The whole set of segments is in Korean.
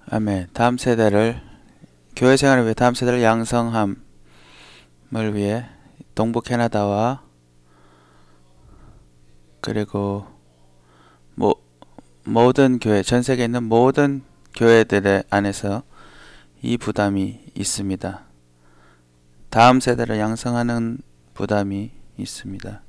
아멘. 교회 생활을 위해 다음 세대를 양성함을 위해 동부 캐나다와 그리고 모, 모든 교회, 전 세계에 있는 모든 교회들의 안에서 이 부담이 있습니다. 다음 세대를 양성하는 부담이 있습니다.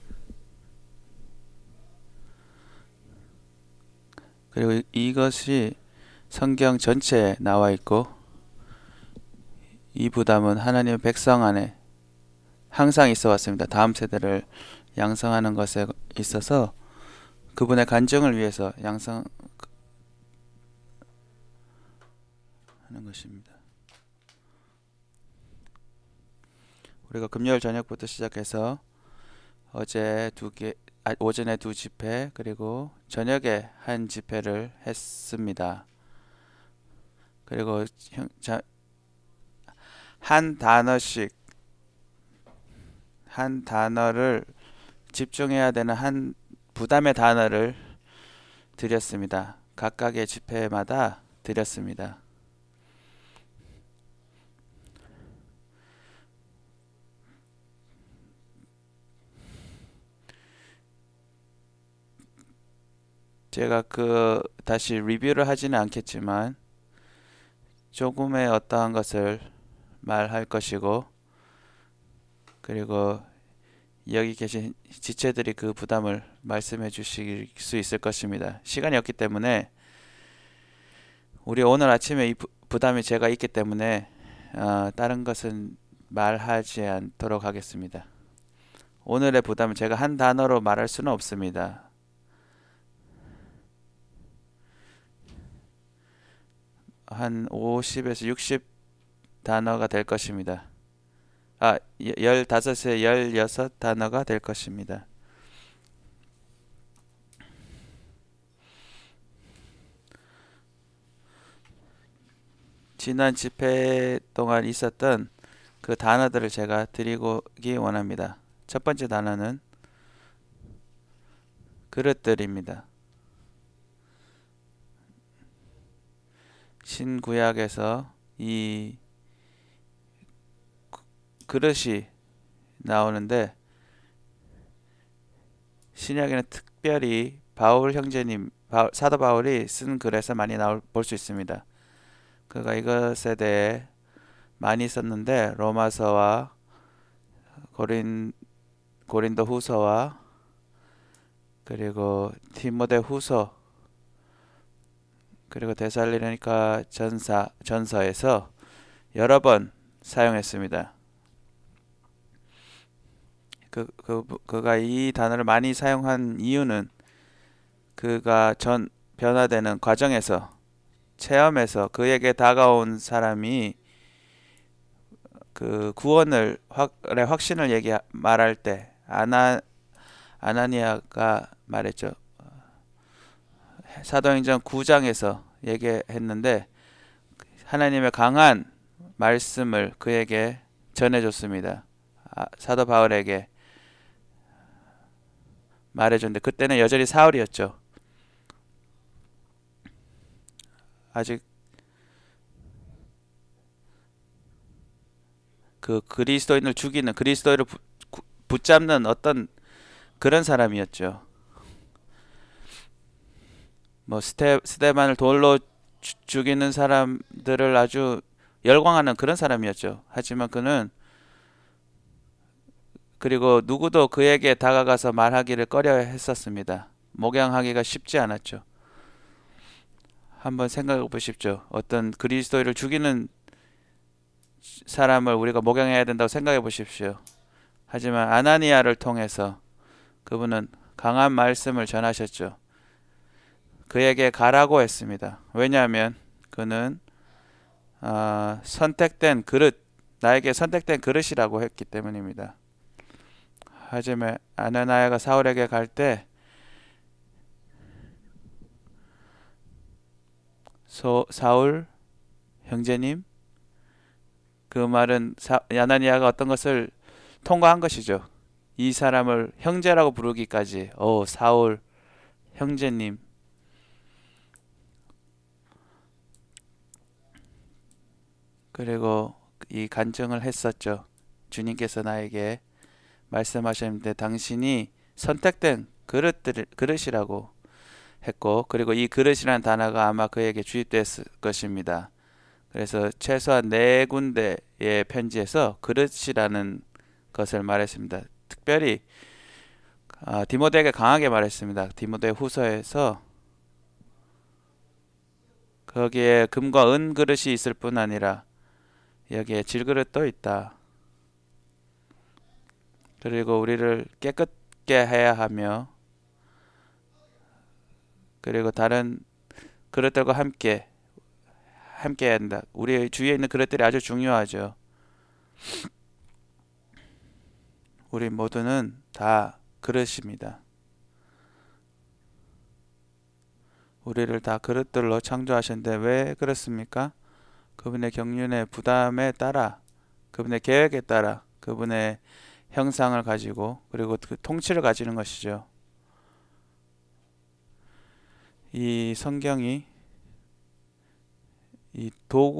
그리고 이것이 성경 전체에 나와 있고 이 부담은 하나님의 백성 안에 항상 있어 왔습니다. 다음 세대를 양성하는 것에 있어서 그분의 간증을 위해서 양성하는 것입니다. 우리가 금요일 저녁부터 시작해서 오전에 두 집회 그리고 저녁에 한 집회를 했습니다. 그리고 한 단어를 집중해야 되는 한 부담의 단어를 드렸습니다. 각각의 집회마다 드렸습니다. 제가 다시 리뷰를 하지는 않겠지만 조금의 어떠한 것을 말할 것이고 그리고 여기 계신 지체들이 그 부담을 말씀해 주실 수 있을 것입니다. 시간이 없기 때문에 우리 오늘 아침에 이 부담이 제가 있기 때문에 다른 것은 말하지 않도록 하겠습니다. 오늘의 부담은 제가 한 단어로 말할 수는 없습니다. 한 50에서 60 단어가 될 것입니다. 15에 16 단어가 될 것입니다. 지난 집회 동안 있었던 그 단어들을 제가 드리기 원합니다. 첫 번째 단어는 그릇들입니다. 신구약에서 이 그릇이 나오는데 신약에는 특별히 사도 바울이 쓴 글에서 많이 볼 수 있습니다. 그가 이것에 대해 많이 썼는데 로마서와 고린도 후서와 그리고 디모데 후서 그리고 데살로니가 전서에서 여러 번 사용했습니다. 그가 이 단어를 많이 사용한 이유는 그가 변화되는 과정에서 체험에서 그에게 다가온 사람이 그 구원의 확신을 말할 때 아나니아가 말했죠. 사도행전 9장에서 얘기했는데 하나님의 강한 말씀을 그에게 전해줬습니다. 사도 바울에게 말해줬는데 그때는 여전히 사울이었죠. 아직 그 그리스도인을 죽이는 그리스도를 붙잡는 어떤 그런 사람이었죠. 뭐 스테반을 돌로 죽이는 사람들을 아주 열광하는 그런 사람이었죠. 하지만 그리고 누구도 그에게 다가가서 말하기를 꺼려했었습니다. 목양하기가 쉽지 않았죠. 한번 생각해 보십시오. 어떤 그리스도인을 죽이는 사람을 우리가 목양해야 된다고 생각해 보십시오. 하지만 아나니아를 통해서 그분은 강한 말씀을 전하셨죠. 그에게 가라고 했습니다. 왜냐하면 그는 나에게 선택된 그릇이라고 했기 때문입니다. 하지만 아나니아가 사울에게 갈 때 사울 형제님, 그 말은 아나니아가 어떤 것을 통과한 것이죠. 이 사람을 형제라고 부르기까지 사울 형제님 그리고 이 간증을 했었죠. 주님께서 나에게 말씀하셨는데 당신이 선택된 그릇이라고 했고, 그리고 이 그릇이라는 단어가 아마 그에게 주입됐을 것입니다. 그래서 최소한 4군데의 편지에서 그릇이라는 것을 말했습니다. 특별히 디모데에게 강하게 말했습니다. 디모데 후서에서 거기에 금과 은 그릇이 있을 뿐 아니라 여기에 질그릇도 있다. 그리고 우리를 깨끗게 해야 하며, 그리고 다른 그릇들과 함께 해야 한다. 우리 주위에 있는 그릇들이 아주 중요하죠. 우리 모두는 다 그릇입니다. 우리를 다 그릇들로 창조하셨는데 왜 그렇습니까? 그분의 경륜의 부담에 따라, 그분의 계획에 따라, 그분의 형상을 가지고, 그리고 그 통치를 가지는 것이죠. 이 성경이 이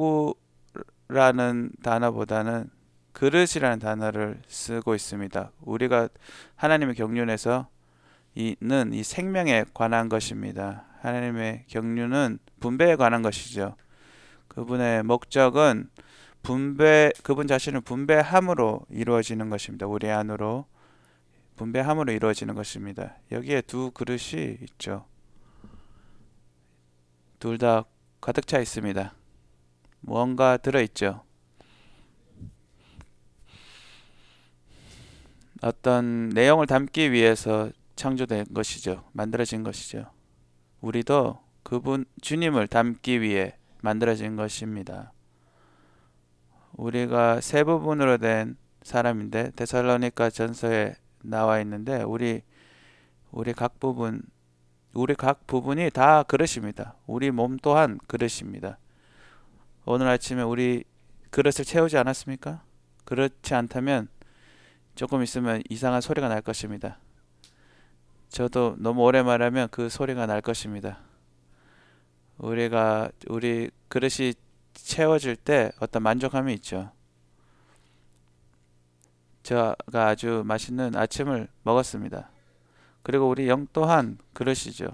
도구라는 단어보다는 그릇이라는 단어를 쓰고 있습니다. 우리가 하나님의 경륜에서 이는 이 생명에 관한 것입니다. 하나님의 경륜은 분배에 관한 것이죠. 그분의 목적은 그분 자신을 분배함으로 이루어지는 것입니다. 우리 안으로 분배함으로 이루어지는 것입니다. 여기에 두 그릇이 있죠. 둘 다 가득 차 있습니다. 무언가 들어있죠. 어떤 내용을 담기 위해서 창조된 것이죠. 만들어진 것이죠. 우리도 그분 주님을 담기 위해 만들어진 것입니다. 우리가 세 부분으로 된 사람인데 데살로니가 전서에 나와 있는데 우리 각 부분이 다 그릇입니다. 우리 몸 또한 그릇입니다. 오늘 아침에 우리 그릇을 채우지 않았습니까? 그렇지 않다면 조금 있으면 이상한 소리가 날 것입니다. 저도 너무 오래 말하면 그 소리가 날 것입니다. 우리 그릇이 채워질 때 어떤 만족감이 있죠. 제가 아주 맛있는 아침을 먹었습니다. 그리고 우리 영 또한 그릇이죠.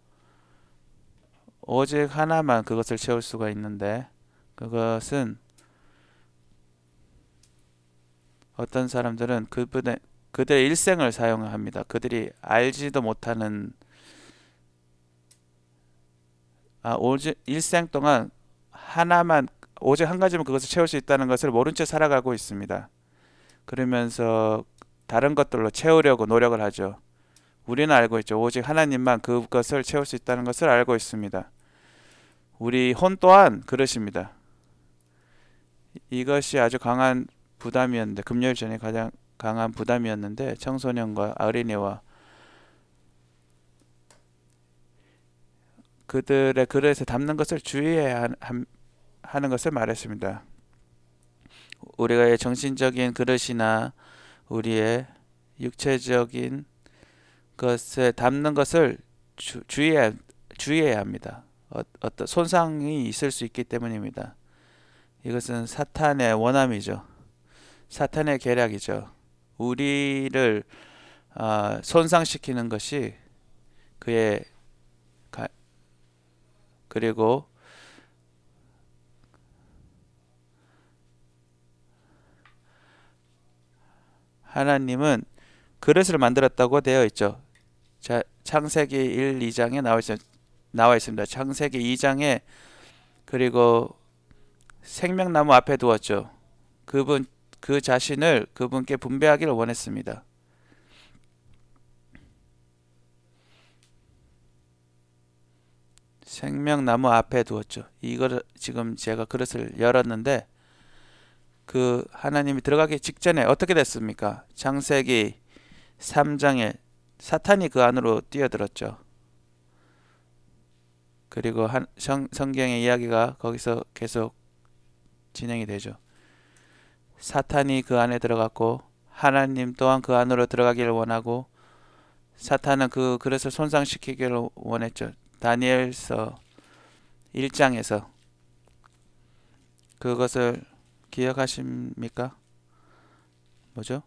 오직 하나만 그것을 채울 수가 있는데 그것은 어떤 사람들은 그들의 일생을 사용합니다. 그들이 알지도 못하는 오직 일생 동안 하나만 오직 한 가지면 그것을 채울 수 있다는 것을 모른 채 살아가고 있습니다. 그러면서 다른 것들로 채우려고 노력을 하죠. 우리는 알고 있죠. 오직 하나님만 그것을 채울 수 있다는 것을 알고 있습니다. 우리 혼 또한 그릇입니다. 이것이 아주 강한 부담이었는데 금요일 전에 가장 강한 부담이었는데 청소년과 어린이와 그들의 그릇에 담는 것을 주의해야 하는 것을 말했습니다. 우리가 정신적인 그릇이나 우리의 육체적인 것에 담는 것을 주의해야 합니다. 어떤 손상이 있을 수 있기 때문입니다. 이것은 사탄의 원함이죠. 사탄의 계략이죠. 우리를 손상시키는 것이 그리고 하나님은 그릇을 만들었다고 되어 있죠. 창세기 1, 2장에 나와 있습니다. 창세기 2장에 그리고 생명나무 앞에 두었죠. 그 자신을 그분께 분배하기를 원했습니다. 생명나무 앞에 두었죠. 이걸 지금 제가 그릇을 열었는데 그 하나님이 들어가기 직전에 어떻게 됐습니까? 창세기 3장에 사탄이 그 안으로 뛰어들었죠. 그리고 성경의 이야기가 거기서 계속 진행이 되죠. 사탄이 그 안에 들어갔고 하나님 또한 그 안으로 들어가기를 원하고 사탄은 그 그릇을 손상시키기를 원했죠. 다니엘서 1장에서 그것을 기억하십니까? 뭐죠?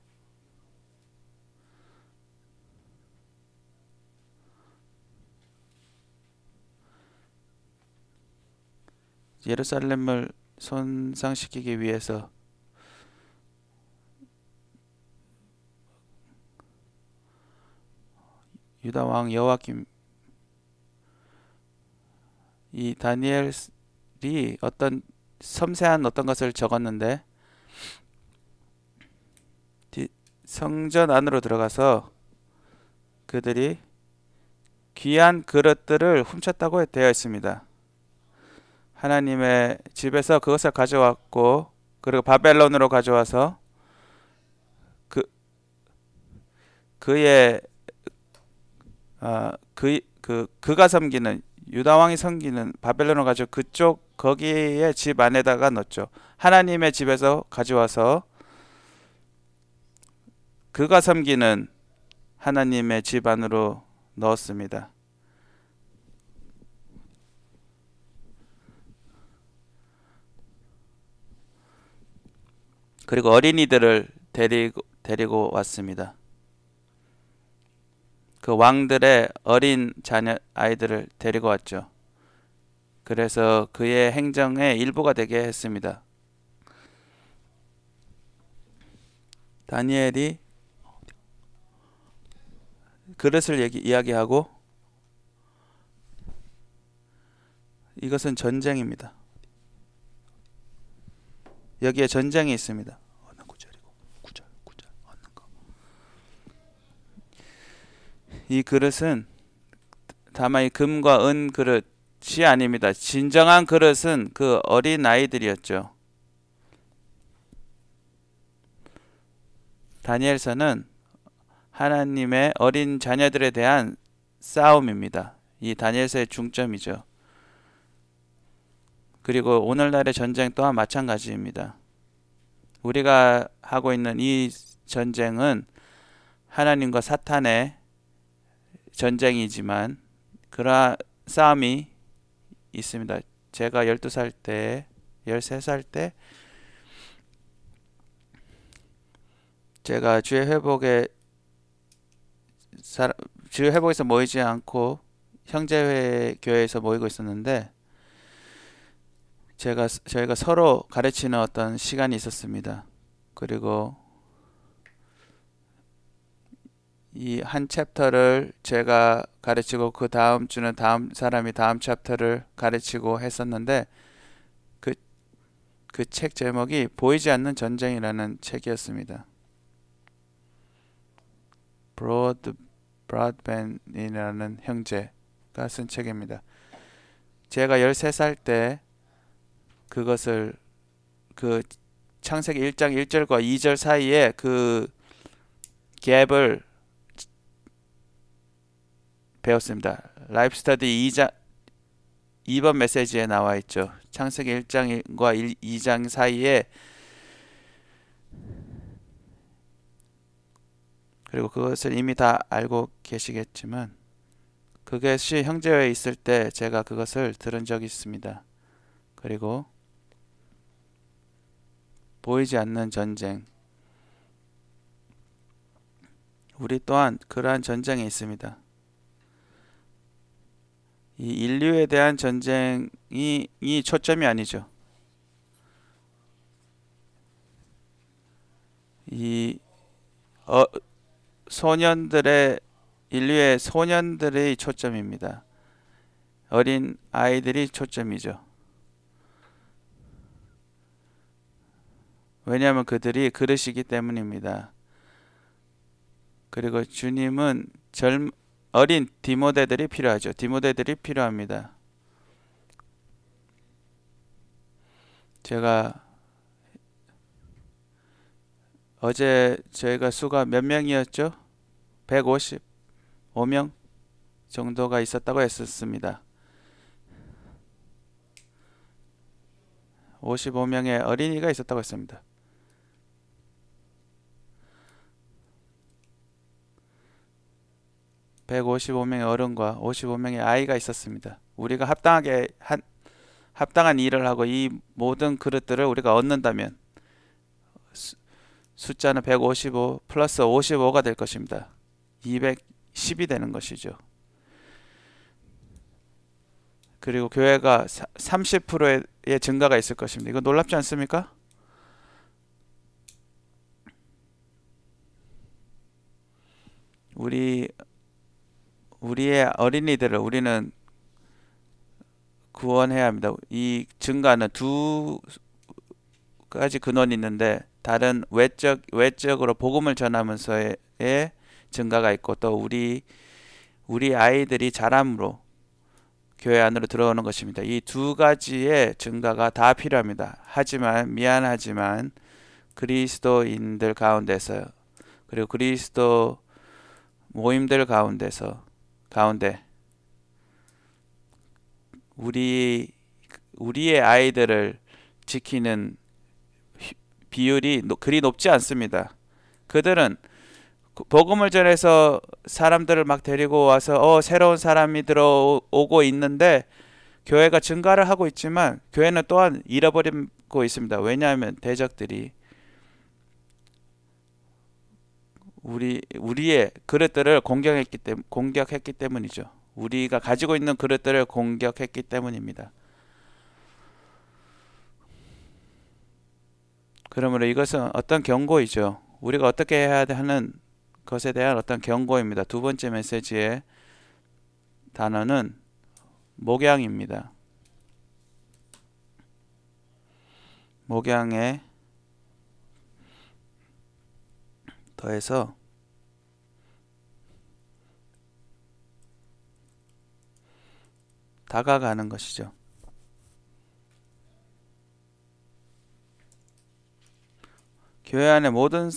예루살렘을 손상시키기 위해서 유다 왕 여호와김, 이 다니엘이 어떤 섬세한 어떤 것을 적었는데, 성전 안으로 들어가서 그들이 귀한 그릇들을 훔쳤다고 되어 있습니다. 하나님의 집에서 그것을 가져왔고, 그리고 바벨론으로 가져와서 그의 그가 섬기는, 유다 왕이 섬기는 바벨론을 가지고 그쪽 거기에 집 안에다가 넣었죠. 하나님의 집에서 가져와서 그가 섬기는 하나님의 집 안으로 넣었습니다. 그리고 어린이들을 데리고 왔습니다. 그 왕들의 어린 자녀 아이들을 데리고 왔죠. 그래서 그의 행정의 일부가 되게 했습니다. 다니엘이 그릇을 이야기하고, 이것은 전쟁입니다. 여기에 전쟁이 있습니다. 어느 구절이고 구절 어느 거. 이 그릇은 다만 이 금과 은 그릇이 아닙니다. 진정한 그릇은 그 어린 아이들이었죠. 다니엘서는 하나님의 어린 자녀들에 대한 싸움입니다. 이 다니엘서의 중점이죠. 그리고 오늘날의 전쟁 또한 마찬가지입니다. 우리가 하고 있는 이 전쟁은 하나님과 사탄의 전쟁이지만 그러한 싸움이 있습니다. 제가 12살 때, 13살 때 제가 주의 회복에서 모이지 않고 형제회 교회에서 모이고 있었는데, 저희가 서로 가르치는 어떤 시간이 있었습니다. 그리고 이 한 챕터를 제가 가르치고 그 다음 주는 다음 사람이 다음 챕터를 가르치고 했었는데, 그 책 제목이 보이지 않는 전쟁이라는 책이었습니다. 브로드밴이라는 형제가 쓴 책입니다. 제가 13살 때 그것을 그 창세기 1장 1절과 2절 사이에 그 갭을 배웠습니다. 라이프 스터디 2번 메시지에 나와 있죠. 창세기 1장과 2장 사이에, 그리고 그것을 이미 다 알고 계시겠지만 그것이 형제회에 있을 때 제가 그것을 들은 적이 있습니다. 그리고 보이지 않는 전쟁, 우리 또한 그러한 전쟁에 있습니다. 이 인류에 대한 전쟁이 초점이 아니죠. 이 인류의 소년들의 초점입니다. 어린 아이들이 초점이죠. 왜냐하면 그들이 그릇이기 때문입니다. 그리고 주님은 어린 디모데들이 필요하죠. 디모데들이 필요합니다. 제가 어제 저희가 수가 몇 명이었죠? 155명 정도가 있었다고 했었습니다. 55명의 어린이가 있었다고 했습니다. 155명의 어른과 55명의 아이가 있었습니다. 우리가 합당한 일을 하고 이 모든 그릇들을 우리가 얻는다면, 숫자는 155 플러스 55가 될 것입니다. 210이 되는 것이죠. 그리고 교회가 30%의 증가가 있을 것입니다. 이거 놀랍지 않습니까? 우리의 어린이들을 우리는 구원해야 합니다. 이 증가는 두 가지 근원이 있는데, 다른 외적으로 복음을 전하면서의 증가가 있고, 또 우리 아이들이 자람으로 교회 안으로 들어오는 것입니다. 이 두 가지의 증가가 다 필요합니다. 하지만 미안하지만 그리스도인들 가운데서, 그리고 그리스도 모임들 가운데 우리의 아이들을 지키는 비율이 그리 높지 않습니다. 그들은 복음을 전해서 사람들을 막 데리고 와서 새로운 사람이 들어오고 있는데, 교회가 증가를 하고 있지만 교회는 또한 잃어버리고 있습니다. 왜냐하면 대적들이 우리의 그릇들을 공격했기 때문이죠. 우리가 가지고 있는 그릇들을 공격했기 때문입니다. 그러므로 이것은 어떤 경고이죠. 우리가 어떻게 해야 하는 것에 대한 어떤 경고입니다. 두 번째 메시지의 단어는 목양입니다. 목양에 더해서 다가가는 것이죠. 교회 안에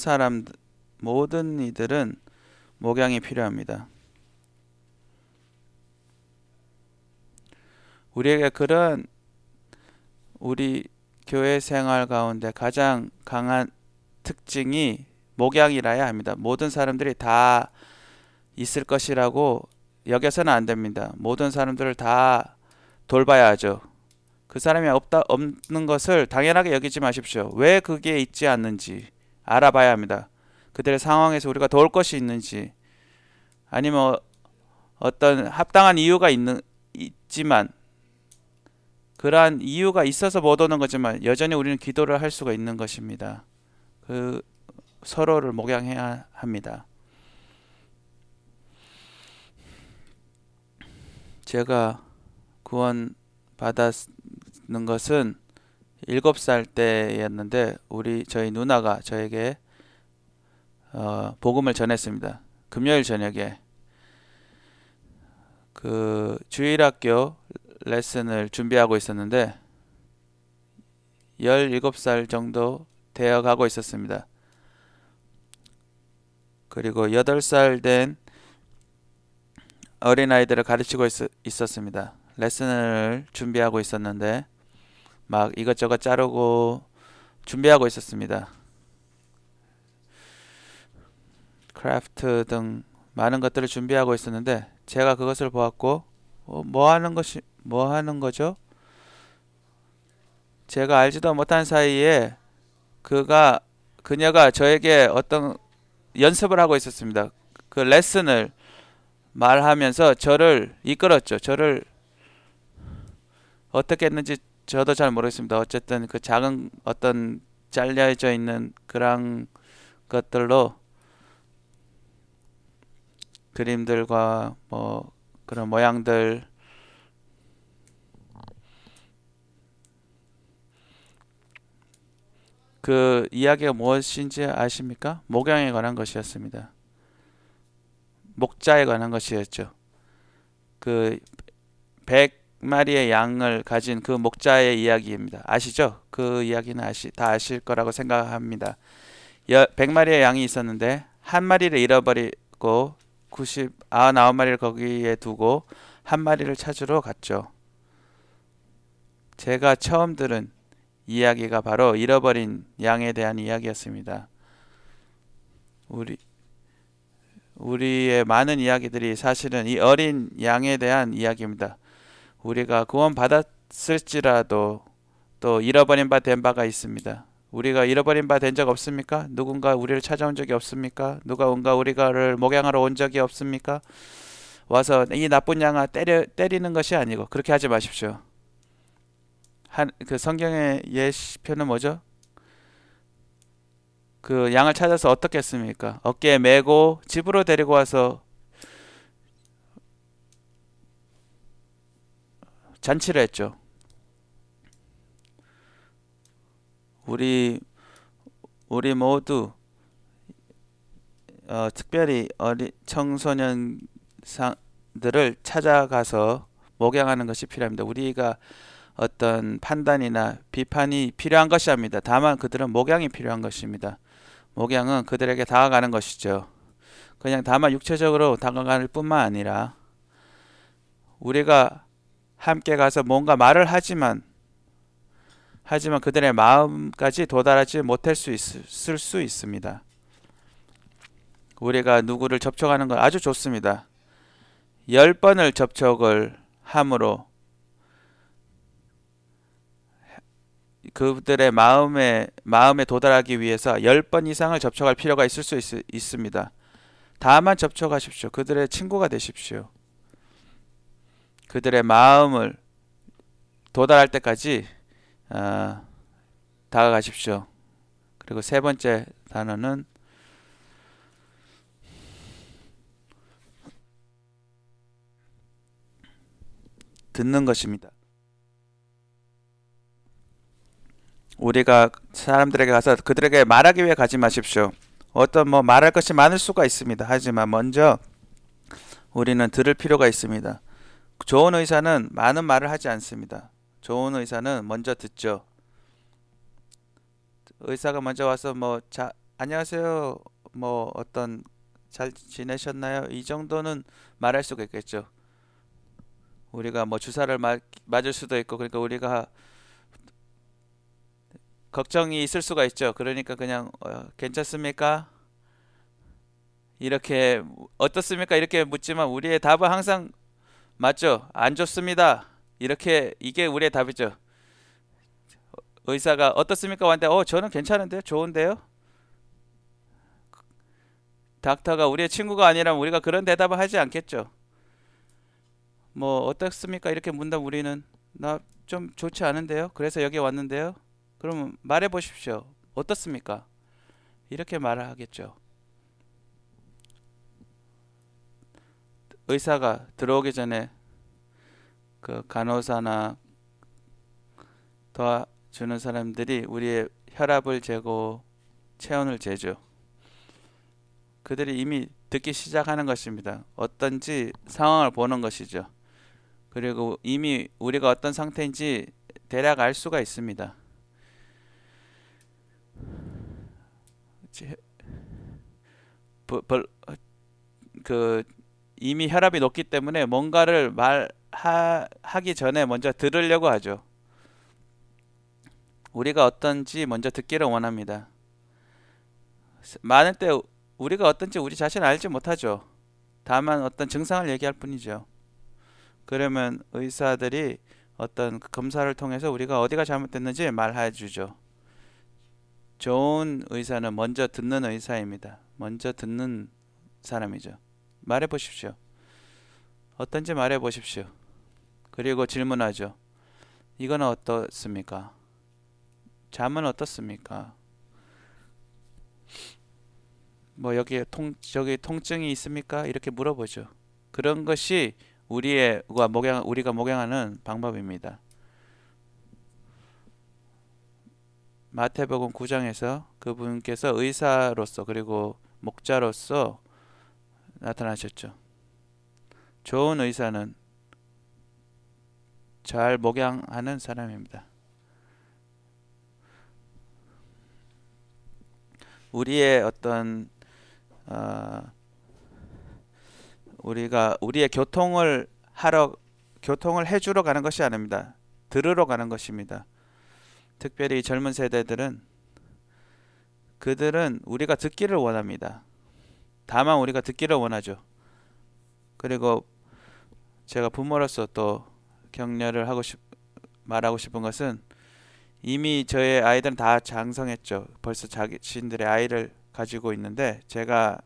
모든 이들은 목양이 필요합니다. 우리에게 우리 교회 생활 가운데 가장 강한 특징이 목양이라야 합니다. 모든 사람들이 다 있을 것이라고 여겨서는 안 됩니다. 모든 사람들을 다 돌봐야 하죠. 그 사람이 없는 것을 당연하게 여기지 마십시오. 왜 그게 있지 않는지 알아봐야 합니다. 그들의 상황에서 우리가 도울 것이 있는지, 아니면 어떤 합당한 이유가 있지만, 그러한 이유가 있어서 못 오는 거지만 여전히 우리는 기도를 할 수가 있는 것입니다. 서로를 목양해야 합니다. 제가 구원 받았는 것은 7살 때였는데, 저희 누나가 저에게 복음을 전했습니다. 금요일 저녁에 그 주일학교 레슨을 준비하고 있었는데 17살 정도 되어 가고 있었습니다. 그리고 8살 된 어린아이들을 가르치고 있었습니다. 레슨을 준비하고 있었는데 막 이것저것 자르고 준비하고 있었습니다. 크래프트 등 많은 것들을 준비하고 있었는데, 제가 그것을 보았고 뭐 하는 거죠? 제가 알지도 못한 사이에 그녀가 저에게 어떤 연습을 하고 있었습니다. 그 레슨을 말하면서 저를 이끌었죠. 저를 어떻게 했는지 저도 잘 모르겠습니다. 어쨌든 그 작은 어떤 잘려져 있는 그런 것들로 그림들과 뭐 그런 모양들, 그 이야기가 무엇인지 아십니까? 목양에 관한 것이었습니다. 목자에 관한 것이었죠. 그 100마리의 양을 가진 그 목자의 이야기입니다. 아시죠? 그 이야기는 다 아실 거라고 생각합니다. 100마리의 양이 있었는데 한 마리를 잃어버리고 99마리를 거기에 두고 한 마리를 찾으러 갔죠. 제가 처음 들은 이야기가 바로 잃어버린 양에 대한 이야기였습니다. 우리의 많은 이야기들이 사실은 이 어린 양에 대한 이야기입니다. 우리가 구원 받았을지라도 또 잃어버린 바 된 바가 있습니다. 우리가 잃어버린 바 된 적 없습니까? 누군가 우리를 찾아온 적이 없습니까? 누가 우리가를 목양하러 온 적이 없습니까? 와서 이 나쁜 양아 때리는 것이 아니고 그렇게 하지 마십시오. 그 성경의 예시표는 뭐죠? 그 양을 찾아서 어떻게 했습니까? 어깨에 메고 집으로 데리고 와서 잔치를 했죠. 우리 모두 특별히 청소년들을 찾아가서 목양하는 것이 필요합니다. 우리가 어떤 판단이나 비판이 필요한 것이 아닙니다. 다만 그들은 목양이 필요한 것입니다. 목양은 그들에게 다가가는 것이죠. 그냥 다만 육체적으로 다가갈 뿐만 아니라 우리가 함께 가서 뭔가 말을 하지만 그들의 마음까지 도달하지 못할 수 있을 수 있습니다. 우리가 누구를 접촉하는 건 아주 좋습니다. 10번을 접촉을 함으로 그들의 마음에 도달하기 위해서 10번 이상을 접촉할 필요가 있을 수 있습니다. 다만 접촉하십시오. 그들의 친구가 되십시오. 그들의 마음을 도달할 때까지 다가가십시오. 그리고 세 번째 단어는 듣는 것입니다. 우리가 사람들에게 가서 그들에게 말하기 위해 가지 마십시오. 어떤 말할 것이 많을 수가 있습니다. 하지만 먼저 우리는 들을 필요가 있습니다. 좋은 의사는 많은 말을 하지 않습니다. 좋은 의사는 먼저 듣죠. 의사가 먼저 와서 안녕하세요. 잘 지내셨나요? 이 정도는 말할 수가 있겠죠. 우리가 주사를 맞을 수도 있고, 그러니까 우리가 걱정이 있을 수가 있죠. 그러니까 그냥 괜찮습니까? 이렇게 어떻습니까? 이렇게 묻지만 우리의 답은 항상 맞죠. 안 좋습니다. 이게 우리의 답이죠. 의사가 어떻습니까? 왔는데 저는 괜찮은데요. 좋은데요. 닥터가 우리의 친구가 아니라면 우리가 그런 대답을 하지 않겠죠. 어떻습니까? 이렇게 문다면 우리는 나 좀 좋지 않은데요. 그래서 여기 왔는데요. 그러면 말해 보십시오. 어떻습니까? 이렇게 말을 하겠죠. 의사가 들어오기 전에 그 간호사나 도와주는 사람들이 우리의 혈압을 재고 체온을 재죠. 그들이 이미 듣기 시작하는 것입니다. 어떤지 상황을 보는 것이죠. 그리고 이미 우리가 어떤 상태인지 대략 알 수가 있습니다. 이미 혈압이 높기 때문에 뭔가를 말하기 전에 먼저 들으려고 하죠. 우리가 어떤지 먼저 듣기를 원합니다. 많을 때 우리가 어떤지 우리 자신 알지 못하죠. 다만 어떤 증상을 얘기할 뿐이죠. 그러면 의사들이 어떤 검사를 통해서 우리가 어디가 잘못됐는지 말해 주죠. 좋은 의사는 먼저 듣는 의사입니다. 먼저 듣는 사람이죠. 말해 보십시오. 어떤지 말해 보십시오. 그리고 질문하죠. 이건 어떻습니까? 잠은 어떻습니까? 저기 통증이 있습니까? 이렇게 물어보죠. 그런 것이 우리가 목양하는 방법입니다. 마태복음 9장에서 그분께서 의사로서 그리고 목자로서 나타나셨죠. 좋은 의사는 잘 목양하는 사람입니다. 우리의 어떤 우리의 교통을 해주러 가는 것이 아닙니다. 들으러 가는 것입니다. 특별히 젊은 세대들은 그들은 우리가 듣기를 원합니다. 다만 우리가 듣기를 원하죠. 그리고 제가 부모로서 또 격려를 말하고 싶은 것은 이미 저의 아이들은 다 장성했죠. 벌써 자신들의 아이를 가지고 있는데 제가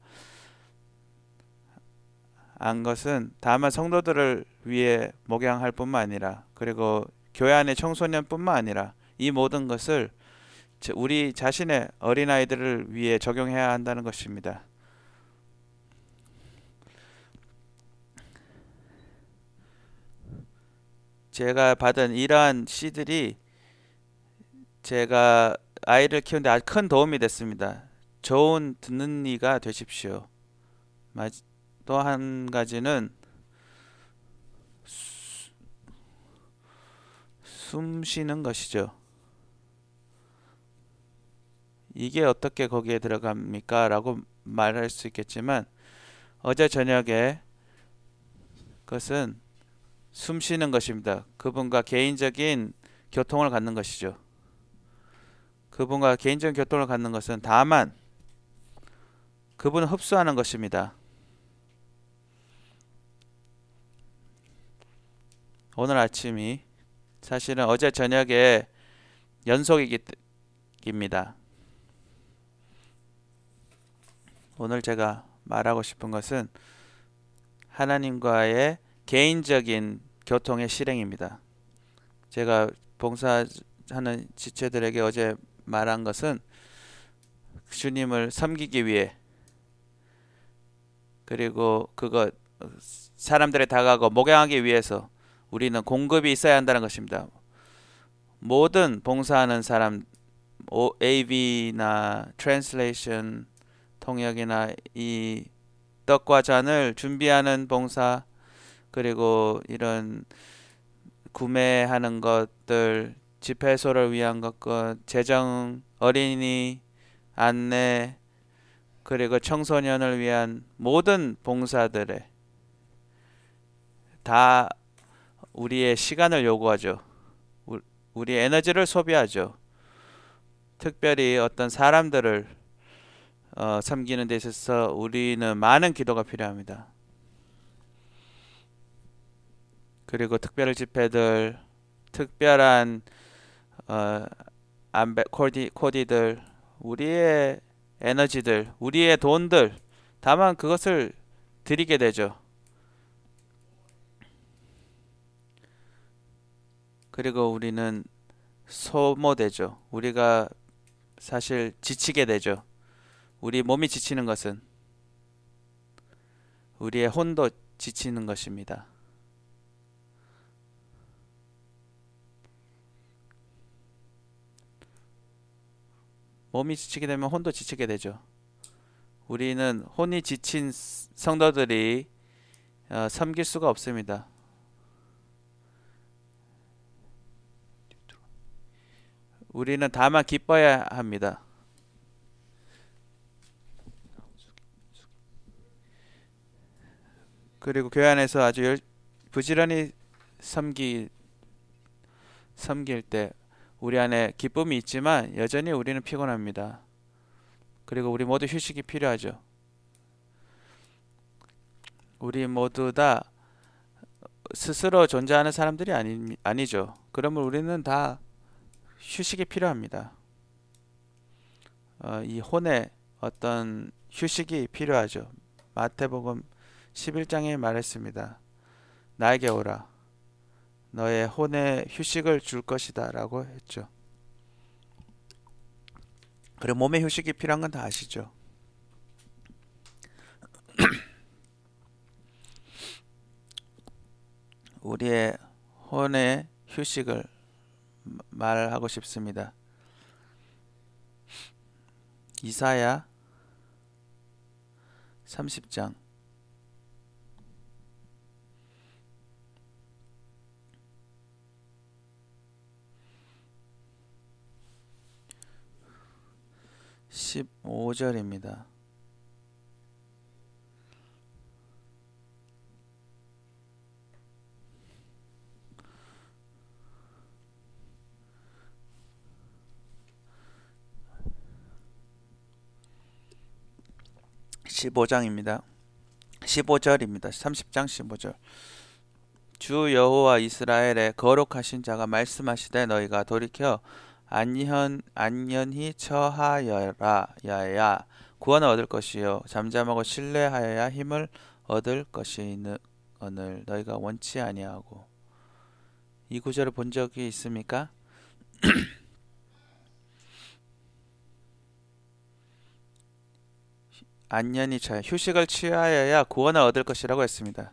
안 것은 다만 성도들을 위해 목양할 뿐만 아니라 그리고 교회 안의 청소년뿐만 아니라 이 모든 것을 우리 자신의 어린아이들을 위해 적용해야 한다는 것입니다. 제가 받은 이러한 씨들이 제가 아이를 키우는데 아주 큰 도움이 됐습니다. 좋은 듣는 이가 되십시오. 또 한 가지는 숨 쉬는 것이죠. 이게 어떻게 거기에 들어갑니까? 라고 말할 수 있겠지만 어제 저녁에 그것은 숨 쉬는 것입니다. 그분과 개인적인 교통을 갖는 것이죠. 그분과 개인적인 교통을 갖는 것은 다만 그분을 흡수하는 것입니다. 오늘 아침이 사실은 어제 저녁에 연속입니다. 오늘 제가 말하고 싶은 것은 하나님과의 개인적인 교통의 실행입니다. 제가 봉사하는 지체들에게 어제 말한 것은 주님을 섬기기 위해 그리고 그것 사람들에 다가가고 목양하기 위해서 우리는 공급이 있어야 한다는 것입니다. 모든 봉사하는 사람 AV나 트랜슬레이션 통역이나 이 떡과 잔을 준비하는 봉사 그리고 이런 구매하는 것들 집회소를 위한 것과 재정 어린이 안내 그리고 청소년을 위한 모든 봉사들에 다 우리의 시간을 요구하죠. 우리의 에너지를 소비하죠. 특별히 어떤 사람들을 섬기는 데 있어서 우리는 많은 기도가 필요합니다. 그리고 특별 집회들, 특별한 코디들, 우리의 에너지들, 우리의 돈들, 다만 그것을 드리게 되죠. 그리고 우리는 소모되죠. 우리가 사실 지치게 되죠. 우리 몸이 지치는 것은 우리의 혼도 지치는 것입니다. 몸이 지치게 되면 혼도 지치게 되죠. 우리는 혼이 지친 성도들이 섬길 수가 없습니다. 우리는 다만 기뻐야 합니다. 그리고 교회 안에서 아주 부지런히 섬길 때 우리 안에 기쁨이 있지만 여전히 우리는 피곤합니다. 그리고 우리 모두 휴식이 필요하죠. 우리 모두 다 스스로 존재하는 사람들이 아니죠. 그러면 우리는 다 휴식이 필요합니다. 이 혼의 어떤 휴식이 필요하죠. 마태복음 11장에 말했습니다. 나에게 오라. 너의 혼에 휴식을 줄 것이다 라고 했죠. 그리고 몸에 휴식이 필요한 건 다 아시죠. 우리의 혼의 휴식을 말하고 싶습니다. 이사야 30장 15절입니다. (15장입니다) 15절입니다. 30장 15절. 주 여호와 이스라엘의 거룩하신 자가 말씀하시되 너희가 돌이켜 안연히 처하여라 야야 구원을 얻을 것이요 잠잠하고 신뢰하여야 힘을 얻을 것이니 오늘 너희가 원치 아니하고. 이 구절을 본 적이 있습니까? 안연히 처 휴식을 취하여야 구원을 얻을 것이라고 했습니다.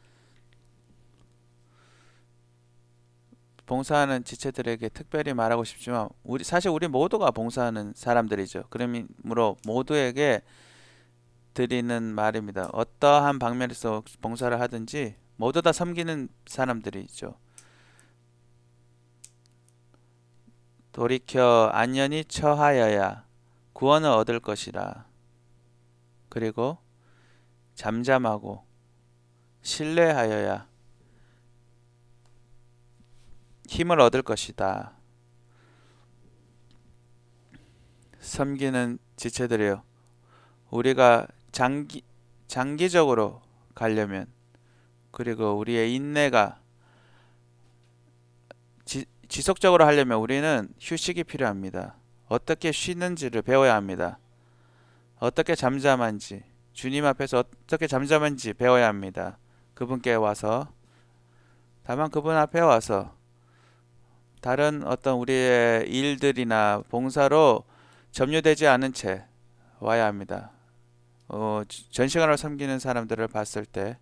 봉사하는 지체들에게 특별히 말하고 싶지만 사실 우리 모두가 봉사하는 사람들이죠. 그러므로 모두에게 드리는 말입니다. 어떠한 방면에서 봉사를 하든지 모두 다 섬기는 사람들이죠. 돌이켜 안연히 처하여야 구원을 얻을 것이라. 그리고 잠잠하고 신뢰하여야 힘을 얻을 것이다. 섬기는 지체들이요. 우리가 장기적으로 가려면 그리고 우리의 인내가 지속적으로 하려면 우리는 휴식이 필요합니다. 어떻게 쉬는지를 배워야 합니다. 어떻게 잠잠한지 주님 앞에서 어떻게 잠잠한지 배워야 합니다. 그분께 와서 다만 그분 앞에 와서 다른 어떤 우리의 일들이나 봉사로 점유되지 않은 채 와야 합니다. 전시간으로 섬기는 사람들을 봤을 때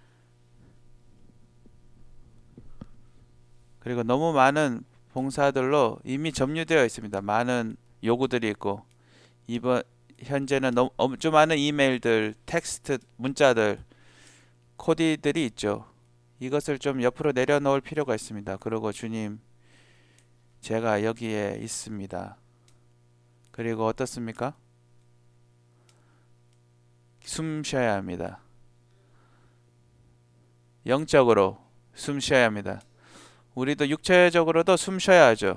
그리고 너무 많은 봉사들로 이미 점유되어 있습니다. 많은 요구들이 있고 이번 현재는 좀 많은 이메일들, 텍스트, 문자들, 코디들이 있죠. 이것을 좀 옆으로 내려놓을 필요가 있습니다. 그리고 주님, 제가 여기에 있습니다. 그리고 어떻습니까? 숨 쉬어야 합니다. 영적으로 숨 쉬어야 합니다. 우리도 육체적으로도 숨 쉬어야 하죠.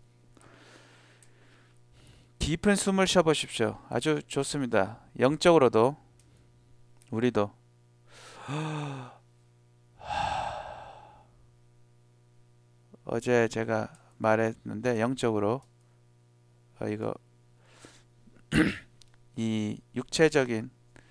깊은 숨을 쉬어보십시오. 아주 좋습니다. 영적으로도 우리도 어제 제가 말했는데 영적으로 이거 이 육체적인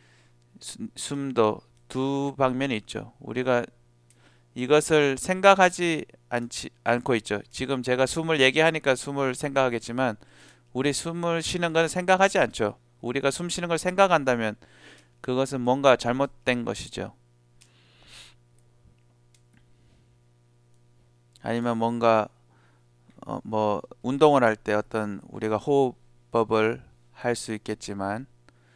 숨도 두 방면이 있죠. 우리가 이것을 생각하지 않고 있죠. 지금 제가 숨을 얘기하니까 숨을 생각하겠지만 우리 숨을 쉬는 건 생각하지 않죠. 우리가 숨 쉬는 걸 생각한다면 그것은 뭔가 잘못된 것이죠. 아니면 뭔가 뭐 운동을 할 때 어떤 우리가 호흡법을 할 수 있겠지만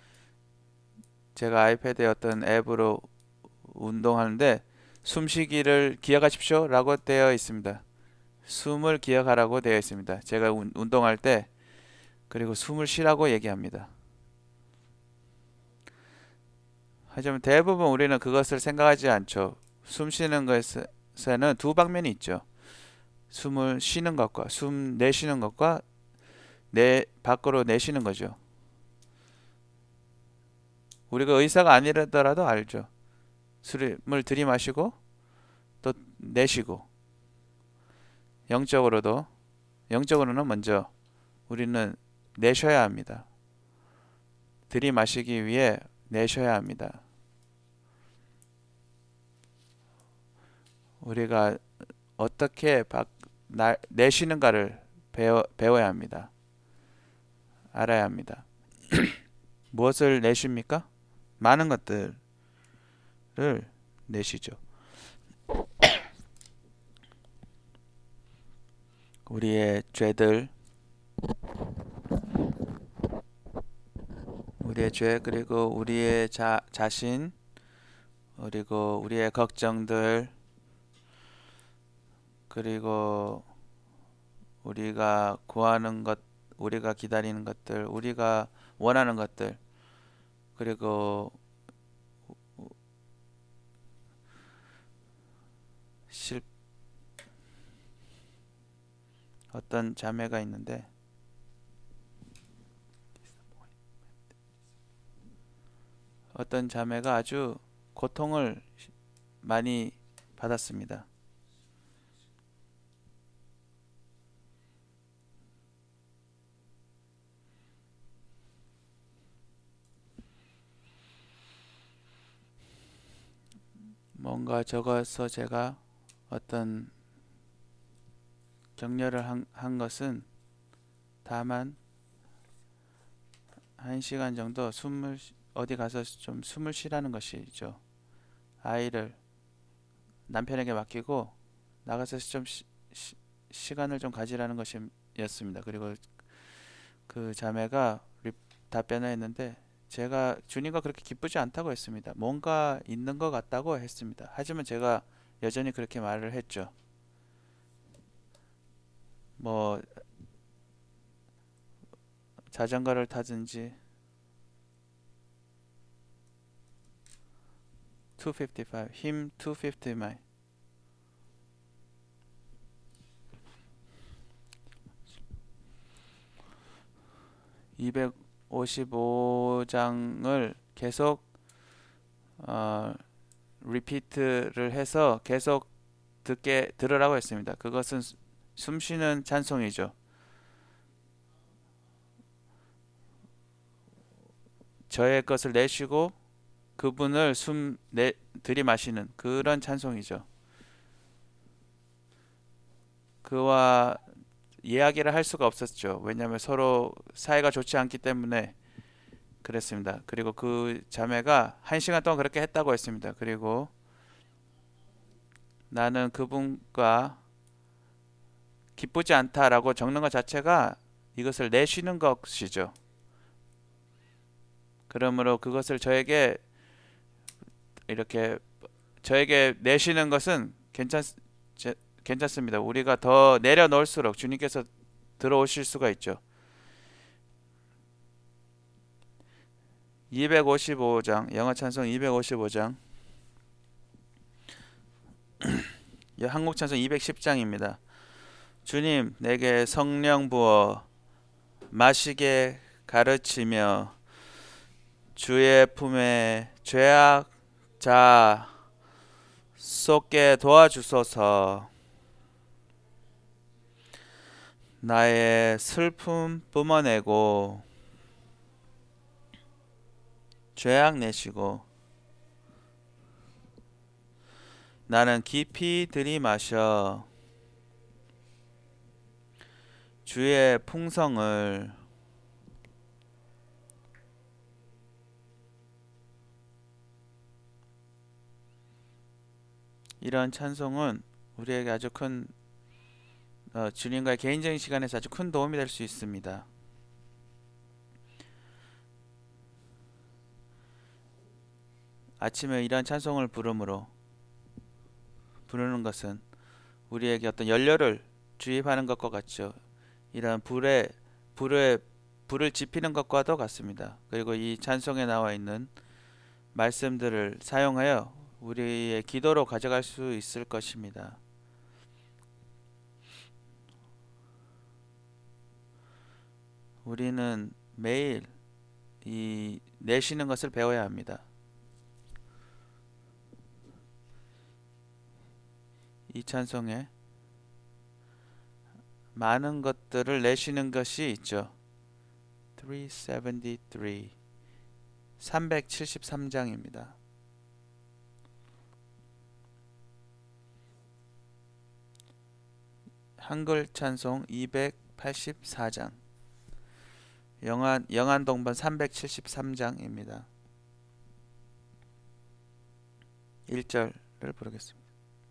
제가 아이패드에 어떤 앱으로 운동하는데 숨쉬기를 기억하십시오 라고 되어 있습니다. 숨을 기억하라고 되어 있습니다. 제가 운동할 때 그리고 숨을 쉬라고 얘기합니다. 하지만 대부분 우리는 그것을 생각하지 않죠. 숨 쉬는 것에는 두 방면이 있죠. 숨을 쉬는 것과 숨 내쉬는 것과 밖으로 내쉬는 거죠. 우리가 의사가 아니더라도 알죠. 숨을 들이마시고 또 내쉬고 영적으로는 먼저 우리는 내쉬어야 합니다. 들이마시기 위해 내쉬어야 합니다. 우리가 어떻게 내쉬는가를 배워야 합니다. 알아야 합니다. 무엇을 내쉽니까? 많은 것들을 내쉬죠. 우리의 죄들, 우리의 죄 그리고 우리의 자신 그리고 우리의 걱정들 그리고 우리가 구하는 것, 우리가 기다리는 것들, 우리가 원하는 것들 그리고 어떤 자매가 있는데 어떤 자매가 아주 고통을 많이 받았습니다. 뭔가 적어서 제가 어떤 격려를 한 것은 다만 1시간 정도 어디 가서 좀 숨을 쉬라는 것이죠. 아이를 남편에게 맡기고 나가서 좀 시간을 좀 가지라는 것이었습니다. 그리고 그 자매가 답변을 했는데 제가 주님과 그렇게 기쁘지 않다고 했습니다. 뭔가 있는 것 같다고 했습니다. 하지만 제가 여전히 그렇게 말을 했죠. 뭐 자전거를 타든지 255 힘 250마일 255장을 계속 리피트를 해서 계속 들으라고 했습니다. 그것은 숨쉬는 찬송이죠. 저의 것을 내쉬고 그분을 들이마시는 그런 찬송이죠. 그와 이야기를 할 수가 없었죠. 왜냐하면 서로 사이가 좋지 않기 때문에 그랬습니다. 그리고 그 자매가 1시간 동안 그렇게 했다고 했습니다. 그리고 나는 그분과 기쁘지 않다라고 적는 것 자체가 이것을 내쉬는 것이죠. 그러므로 그것을 저에게 내쉬는 것은 괜찮습니다. 우리가 더 내려놓을수록 주님께서 들어오실 수가 있죠. 255장 영어 찬송 255장 한국 찬송 210장입니다. 주님 내게 성령 부어 마시게 가르치며 주의 품에 죄악자 쏟게 도와주소서. 나의 슬픔 뿜어내고 죄악 내시고 나는 깊이 들이마셔 주의 풍성을 이런 찬송은 우리에게 아주 큰 주님과의 개인적인 시간에서 아주 큰 도움이 될 수 있습니다. 아침에 이런 찬송을 부르는 것은 우리에게 어떤 연료를 주입하는 것과 같죠. 이런 불을 지피는 것과도 같습니다. 그리고 이 찬송에 나와 있는 말씀들을 사용하여 우리의 기도로 가져갈 수 있을 것입니다. 우리는 매일 이 내쉬는 것을 배워야 합니다. 이 찬송에 많은 것들을 내쉬는 것이 있죠. 373장입니다. 한글 찬송 284장 영안 동반 373장입니다. 1절을 부르겠습니다.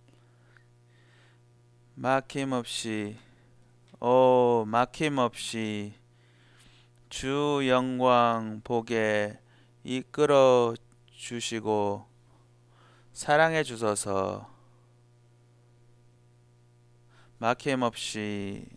막힘없이 주 영광 보게 이끌어 주시고 사랑해 주소서. 막힘없이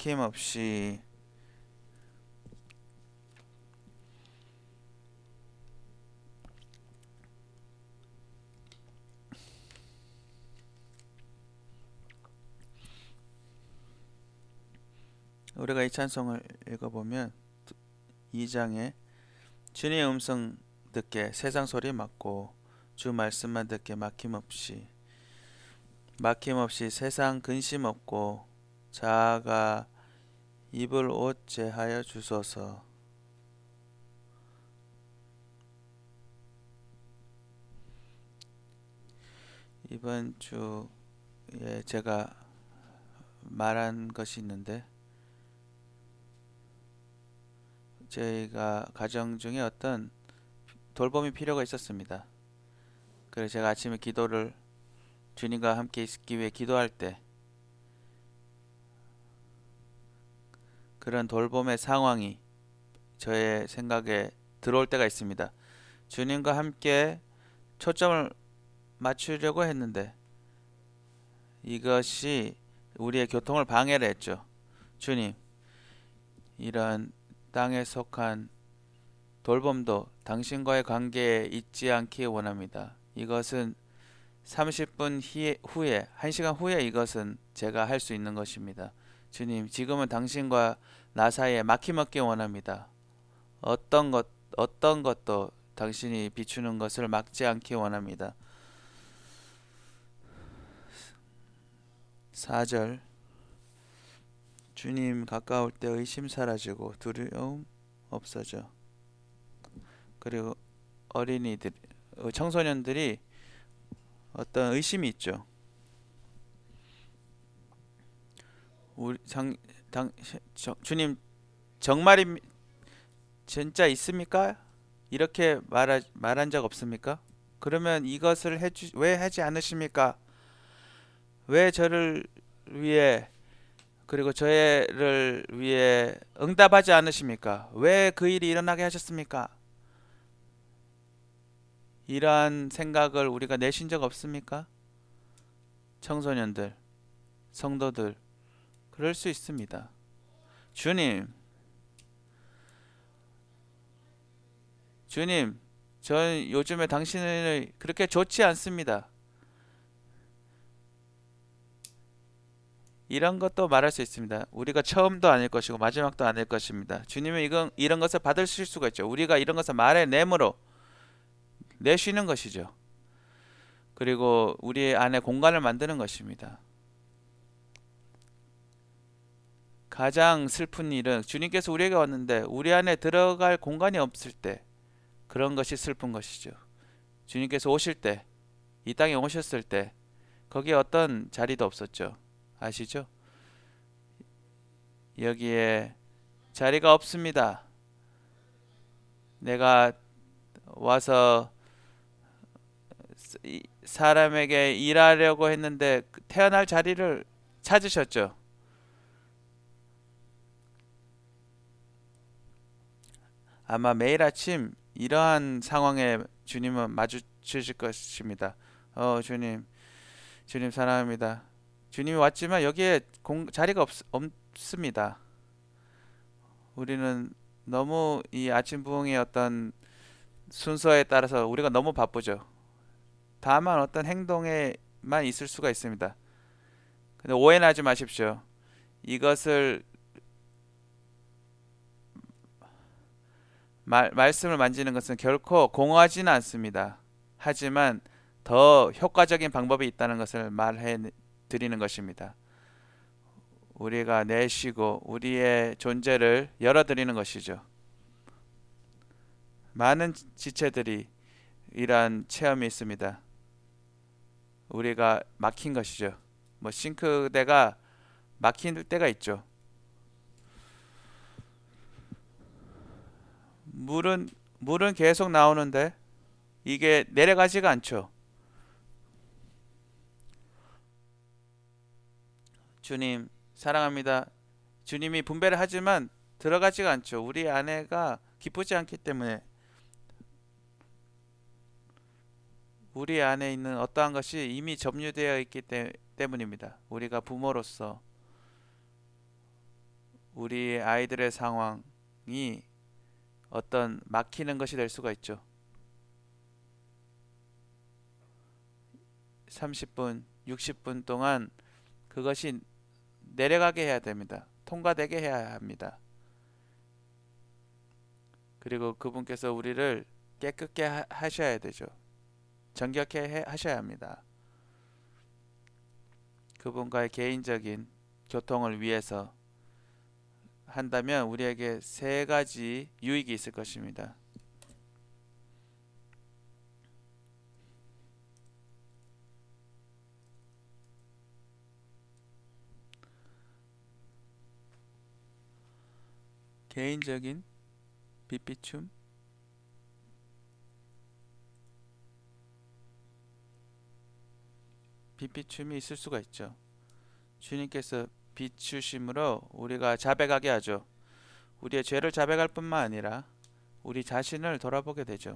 우리가 이 찬송을 읽어보면 2장에 주님의 음성 듣게 세상 소리 막고 주 말씀만 듣게 막힘없이 막힘없이 세상 근심 없고 자아가 입을 옷제 하여 주소서. 이번 주에 제가 말한 것이 있는데, 저희가 가정 중에 어떤 돌봄이 필요가 있었습니다. 그래서 제가 아침에 기도를 주님과 함께 있기 위해 기도할 때 그런 돌봄의 상황이 저의 생각에 들어올 때가 있습니다. 주님과 함께 초점을 맞추려고 했는데 이것이 우리의 교통을 방해를 했죠. 주님, 이런 땅에 속한 돌봄도 당신과의 관계에 있지 않기 원합니다. 이것은 30분 후에, 1시간 후에 이것은 제가 할 수 있는 것입니다. 주님, 지금은 당신과 나 사이에 막힘없기 원합니다. 어떤 것도 당신이 비추는 것을 막지 않기 원합니다. 4절, 주님 가까울 때 의심 사라지고 두려움 없어져. 그리고 어린이들, 청소년들이 어떤 의심이 있죠. 주님 정말이 진짜 있습니까? 이렇게 말한 적 없습니까? 그러면 이것을 왜 하지 않으십니까? 왜 저를 위해 그리고 저를 위해 응답하지 않으십니까? 왜 그 일이 일어나게 하셨습니까? 이러한 생각을 우리가 내신 적 없습니까? 청소년들, 성도들, 그럴 수 있습니다. 주님, 저는 요즘에 당신을 그렇게 좋지 않습니다. 이런 것도 말할 수 있습니다. 우리가 처음도 아닐 것이고 마지막도 아닐 것입니다. 주님은 이런 것을 받으실 수가 있죠. 우리가 이런 것을 말의 내므로 내쉬는 것이죠. 그리고 우리 안에 공간을 만드는 것입니다. 가장 슬픈 일은 주님께서 우리에게 왔는데 우리 안에 들어갈 공간이 없을 때, 그런 것이 슬픈 것이죠. 주님께서 오실 때, 이 땅에 오셨을 때 거기에 어떤 자리도 없었죠. 아시죠? 여기에 자리가 없습니다. 내가 와서 사람에게 일하려고 했는데 태어날 자리를 찾으셨죠. 아마 매일 아침 이러한 상황에 주님은 마주치실 것입니다. 주님 사랑합니다. 주님이 왔지만 여기에 자리가 없습니다. 우리는 너무 이 아침 부흥의 어떤 순서에 따라서 우리가 너무 바쁘죠. 다만 어떤 행동에만 있을 수가 있습니다. 근데 오해는 하지 마십시오. 이것을 말씀을 만지는 것은 결코 공허하지는 않습니다. 하지만 더 효과적인 방법이 있다는 것을 말해 드리는 것입니다. 우리가 내쉬고 우리의 존재를 열어드리는 것이죠. 많은 지체들이 이러한 체험이 있습니다. 우리가 막힌 것이죠. 싱크대가 막힌 때가 있죠. 물은 계속 나오는데 이게 내려가지가 않죠. 주님 사랑합니다. 주님이 분배를 하지만 들어가지가 않죠. 우리 안에가 기쁘지 않기 때문에, 우리 안에 있는 어떠한 것이 이미 점유되어 있기 때문입니다. 우리가 부모로서 우리 아이들의 상황이 어떤 막히는 것이 될 수가 있죠. 30분, 60분 동안 그것이 내려가게 해야 됩니다. 통과되게 해야 합니다. 그리고 그분께서 우리를 깨끗게 하셔야 되죠. 정결케 하셔야 합니다. 그분과의 개인적인 교통을 위해서 한다면 우리에게 세 가지 유익이 있을 것입니다. 개인적인 빛비춤, 빛비춤이 있을 수가 있죠. 주님께서 비추심으로 우리가 자백하게 하죠. 우리의 죄를 자백할 뿐만 아니라 우리 자신을 돌아보게 되죠.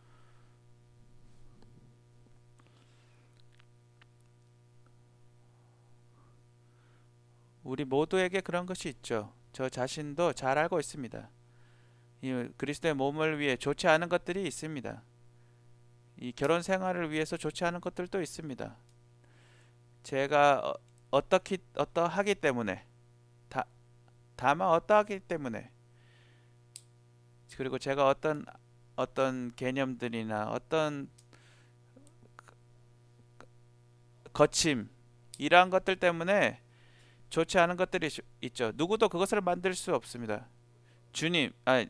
우리 모두에게 그런 것이 있죠. 저 자신도 잘 알고 있습니다. 이 그리스도의 몸을 위해 좋지 않은 것들이 있습니다. 이 결혼 생활을 위해서 좋지 않은 것들도 있습니다. 제가 어떠하기 때문에 다만 어떠하기 때문에 그리고 제가 어떤 개념들이나 어떤 거침 이러한 것들 때문에 좋지 않은 것들이 있죠. 누구도 그것을 만들 수 없습니다. 주님,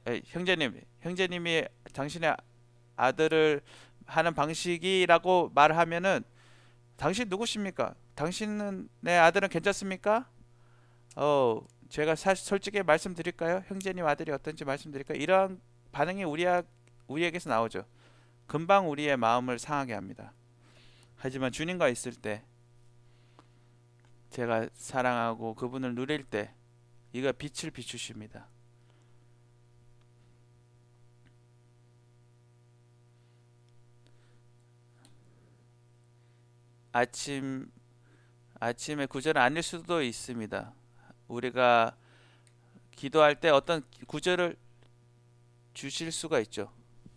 형제님이 당신의 아들을 하는 방식이라고 말하면은 당신 누구십니까? 당신은 내 아들은 괜찮습니까? 제가 솔직히 말씀드릴까요? 형제님 아들이 어떤지 말씀드릴까요? 이런 반응이 우리에게서 나오죠. 금방 우리의 마음을 상하게 합니다. 하지만 주님과 있을 때 제가 사랑하고 그분을 누릴 때 이가 빛을 비추십니다. 아침에 구절은 아닐 수도 있습니다. 우리가 기도할 때 어떤 구절을 주실 수가 있죠.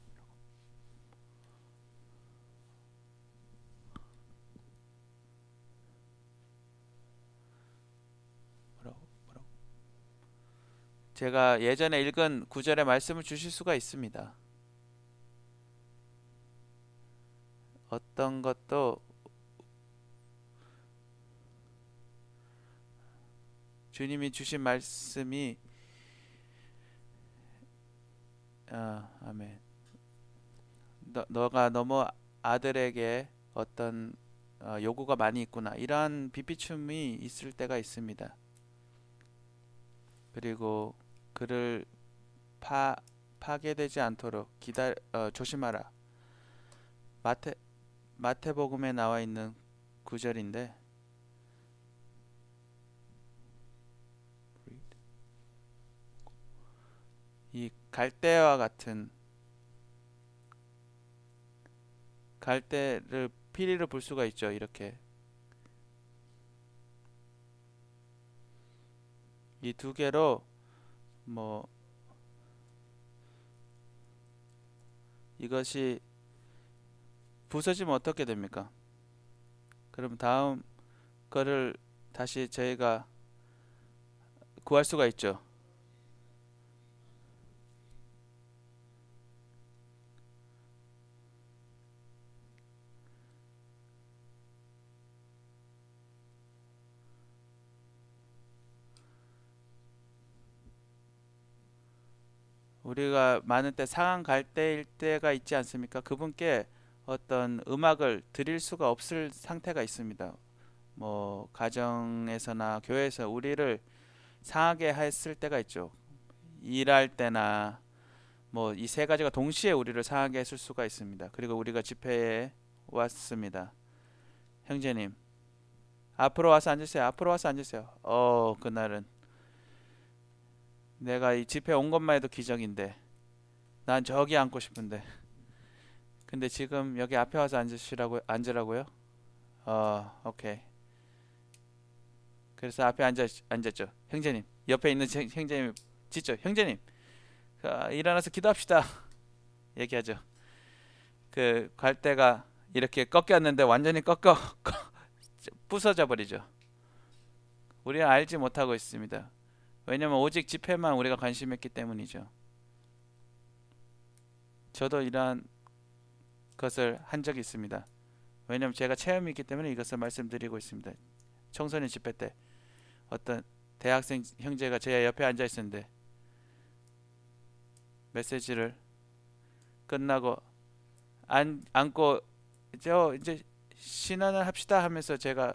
제가 예전에 읽은 구절의 말씀을 주실 수가 있습니다. 어떤 것도 주님이 주신 말씀이 아멘. 너가 너무 아들에게 어떤 요구가 많이 있구나. 이러한 비비춤이 있을 때가 있습니다. 그리고 그를 파괴되지 않도록 조심하라. 마태복음에 나와 있는 구절인데 이 갈대를 피리를 볼 수가 있죠. 이렇게 이 두 개로 이것이 부서지면 어떻게 됩니까? 그럼 다음 거를 다시 저희가 구할 수가 있죠. 우리가 많은 때 상한 갈대일 때가 있지 않습니까? 그분께 어떤 음악을 드릴 수가 없을 상태가 있습니다. 가정에서나 교회에서 우리를 상하게 했을 때가 있죠. 일할 때나 이 세 가지가 동시에 우리를 상하게 했을 수가 있습니다. 그리고 우리가 집회에 왔습니다. 형제님, 앞으로 와서 앉으세요. 앞으로 와서 앉으세요. 그날은 내가 이 집회 온 것만 해도 기적인데 난 저기 앉고 싶은데 근데 지금 여기 앞에 와서 앉으라고요? 오케이. 그래서 앞에 앉았죠. 형제님, 옆에 있는 형제님 짖죠. 형제님, 일어나서 기도합시다. 얘기하죠. 그 갈대가 이렇게 꺾였는데 완전히 부서져 버리죠. 우리는 알지 못하고 있습니다. 왜냐면 오직 집회만 우리가 관심했기 때문이죠. 저도 이러한 것을 한 적이 있습니다. 왜냐면 제가 체험이 있기 때문에 이것을 말씀드리고 있습니다. 청소년 집회 때 어떤 대학생 형제가 제 옆에 앉아 있었는데 메시지를 끝나고 안고 이제 신원을 합시다 하면서 제가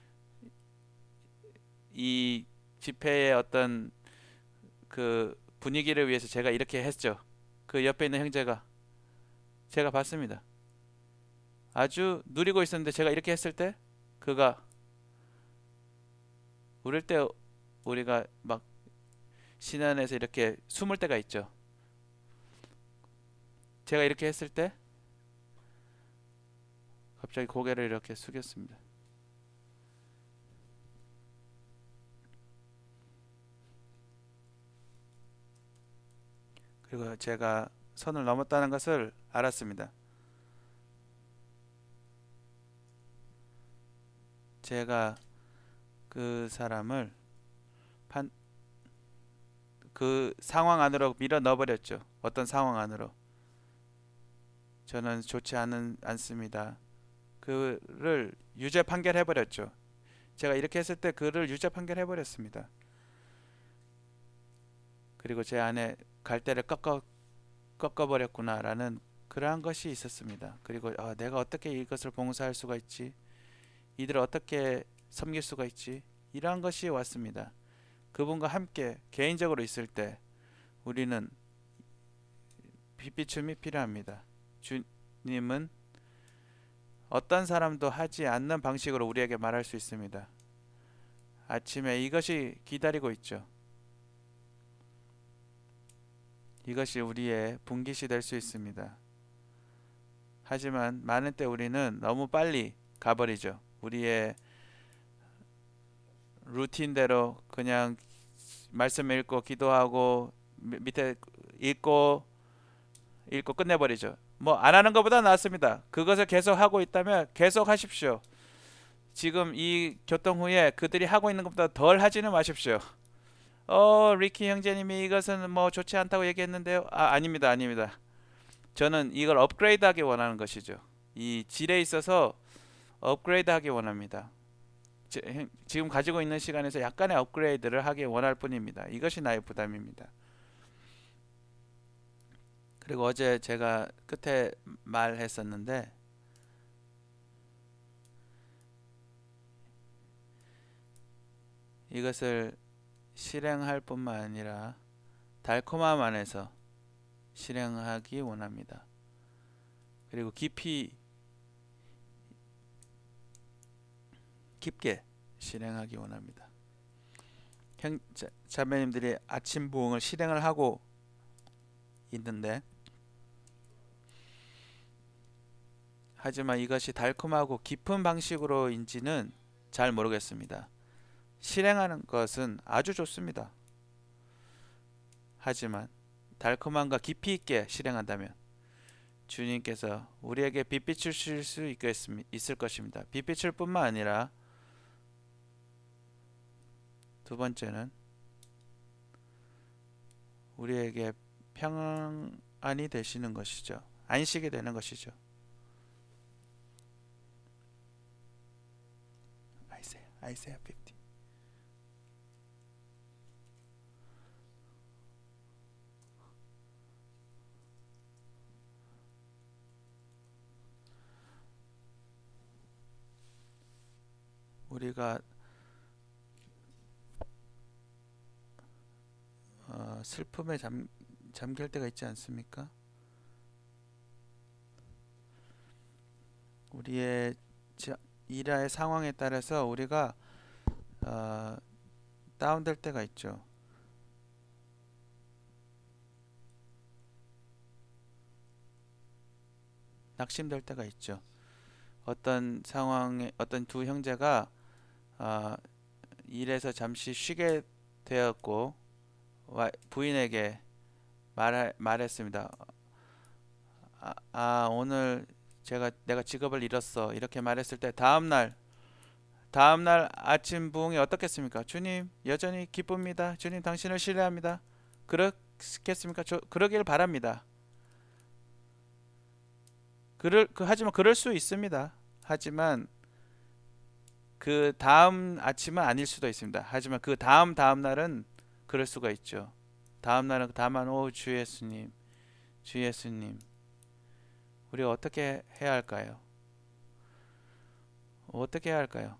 이 집회의 어떤 그 분위기를 위해서 제가 이렇게 했죠. 그 옆에 있는 형제가 제가 봤습니다. 아주 누리고 있었는데 제가 이렇게 했을 때 그가 우릴 때 우리가 막 신안에서 이렇게 숨을 때가 있죠. 제가 이렇게 했을 때 갑자기 고개를 이렇게 숙였습니다. 그리고 제가 선을 넘었다는 것을 알았습니다. 제가 그 사람을 그 상황 안으로 밀어 넣어버렸죠. 어떤 상황 안으로. 저는 좋지 않습니다. 그를 유죄 판결해버렸죠. 제가 이렇게 했을 때 그를 유죄 판결해버렸습니다. 그리고 제 안에 갈대를 꺾어버렸구나라는 그러한 것이 있었습니다. 그리고 내가 어떻게 이것을 봉사할 수가 있지? 이들을 어떻게 섬길 수가 있지? 이러한 것이 왔습니다. 그분과 함께 개인적으로 있을 때 우리는 빛비춤이 필요합니다. 주님은 어떤 사람도 하지 않는 방식으로 우리에게 말할 수 있습니다. 아침에 이것이 기다리고 있죠. 이것이 우리의 분깃이 될 수 있습니다. 하지만 많은 때 우리는 너무 빨리 가버리죠. 우리의 루틴대로 그냥 말씀 읽고 기도하고 밑에 읽고 끝내버리죠. 뭐 안 하는 것보다 낫습니다. 그것을 계속 하고 있다면 계속 하십시오. 지금 이 교통 후에 그들이 하고 있는 것보다 덜 하지는 마십시오. 리키 형제님이 이것은 뭐 좋지 않다고 얘기했는데요. 아닙니다. 저는 이걸 업그레이드하기 원하는 것이죠. 이 질에 있어서 업그레이드하기 원합니다. 지금 가지고 있는 시간에서 약간의 업그레이드를 하기 원할 뿐입니다. 이것이 나의 부담입니다. 그리고 어제 제가 끝에 말했었는데 이것을 실행할 뿐만 아니라 달콤함 안에서 실행하기 원합니다. 그리고 깊게 실행하기 원합니다. 자매님들이 아침 부흥을 실행을 하고 있는데 하지만 이것이 달콤하고 깊은 방식으로인지는 잘 모르겠습니다. 실행하는 것은 아주 좋습니다. 하지만 달콤함과 깊이 있게 실행한다면 주님께서 우리에게 빛빛을 줄 수 있을 것입니다. 빛빛을 뿐만 아니라 두 번째는 우리에게 평안이 되시는 것이죠. 안식이 되는 것이죠. 아이사야 50. 우리가 슬픔에 잠길 때가 있지 않습니까? 우리의 일의 상황에 따라서 우리가 다운될 때가 있죠. 낙심될 때가 있죠. 어떤 상황에 어떤 두 형제가 일에서 잠시 쉬게 되었고 부인에게 말했습니다. 오늘 내가 직업을 잃었어. 이렇게 말했을 때 다음날 아침 부흥이 어떻겠습니까? 주님 여전히 기쁩니다. 주님 당신을 신뢰합니다. 그렇겠습니까? 그러길 바랍니다. 하지만 그럴 수 있습니다. 하지만 그 다음 아침은 아닐 수도 있습니다. 하지만 그 다음 다음 날은 그럴 수가 있죠. 다음 날은 다만 오 주 예수님, 주 예수님, 우리가 어떻게 해야 할까요? 어떻게 해야 할까요?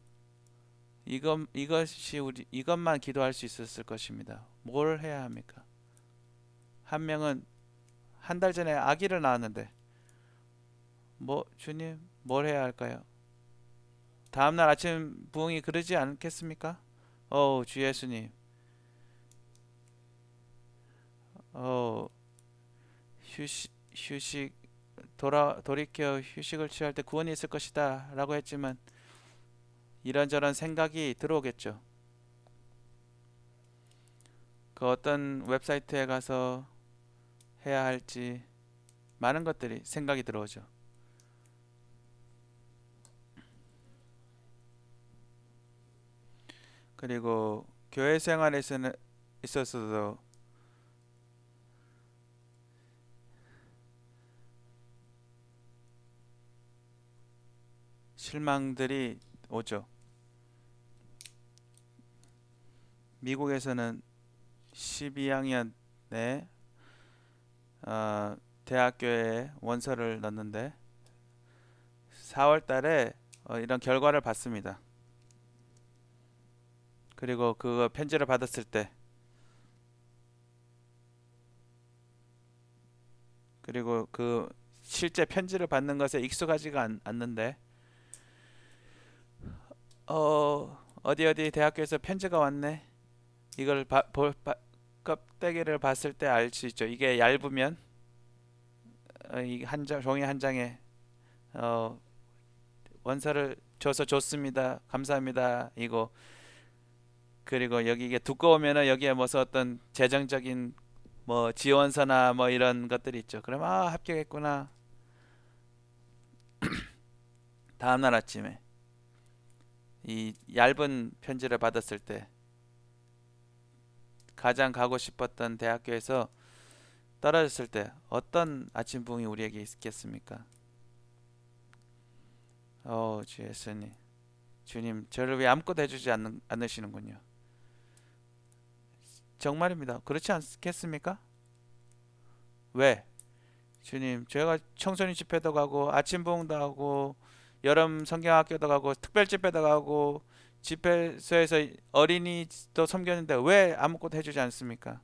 이것이 우리 이것만 기도할 수 있었을 것입니다. 뭘 해야 합니까? 한 명은 한 달 전에 아기를 낳았는데 뭐 주님 뭘 해야 할까요? 다음날 아침 부흥이 그러지 않겠습니까? 주 예수님, 어 휴식 돌이켜 휴식을 취할 때 구원이 있을 것이다 라고 했지만 이런저런 생각이 들어오겠죠. 그 어떤 웹사이트에 가서 해야 할지 많은 것들이 생각이 들어오죠. 그리고 교회 생활에 있어서도 실망들이 오죠. 미국에서는 12학년에 대학교에 원서를 넣는데 4월 달에 이런 결과를 받습니다. 그리고 그 편지를 받았을 때 그리고 그 실제 편지를 받는 것에 익숙하지가 않는데 어디 대학교에서 편지가 왔네. 이걸 껍데기를 봤을 때 알 수 있죠. 이게 얇으면 이 종이 한 장에 어, 원서를 줘서 좋습니다. 감사합니다. 이거 그리고 여기 이게 두꺼우면은 여기에 무슨 어떤 재정적인 뭐 지원서나 뭐 이런 것들이 있죠. 그럼 합격했구나. 다음날 아침에 이 얇은 편지를 받았을 때 가장 가고 싶었던 대학교에서 떨어졌을 때 어떤 아침 부흥이 우리에게 있겠습니까? 주 예수님, 주님 저를 왜 아무것도 해주지 않으시는군요. 정말입니다. 그렇지 않겠습니까? 왜? 주님, 제가 청소년 집회도 가고 아침 부흥도 하고 여름 성경학교도 가고 특별 집회도 가고 집회소에서 어린이도 섬겼는데 왜 아무것도 해주지 않습니까?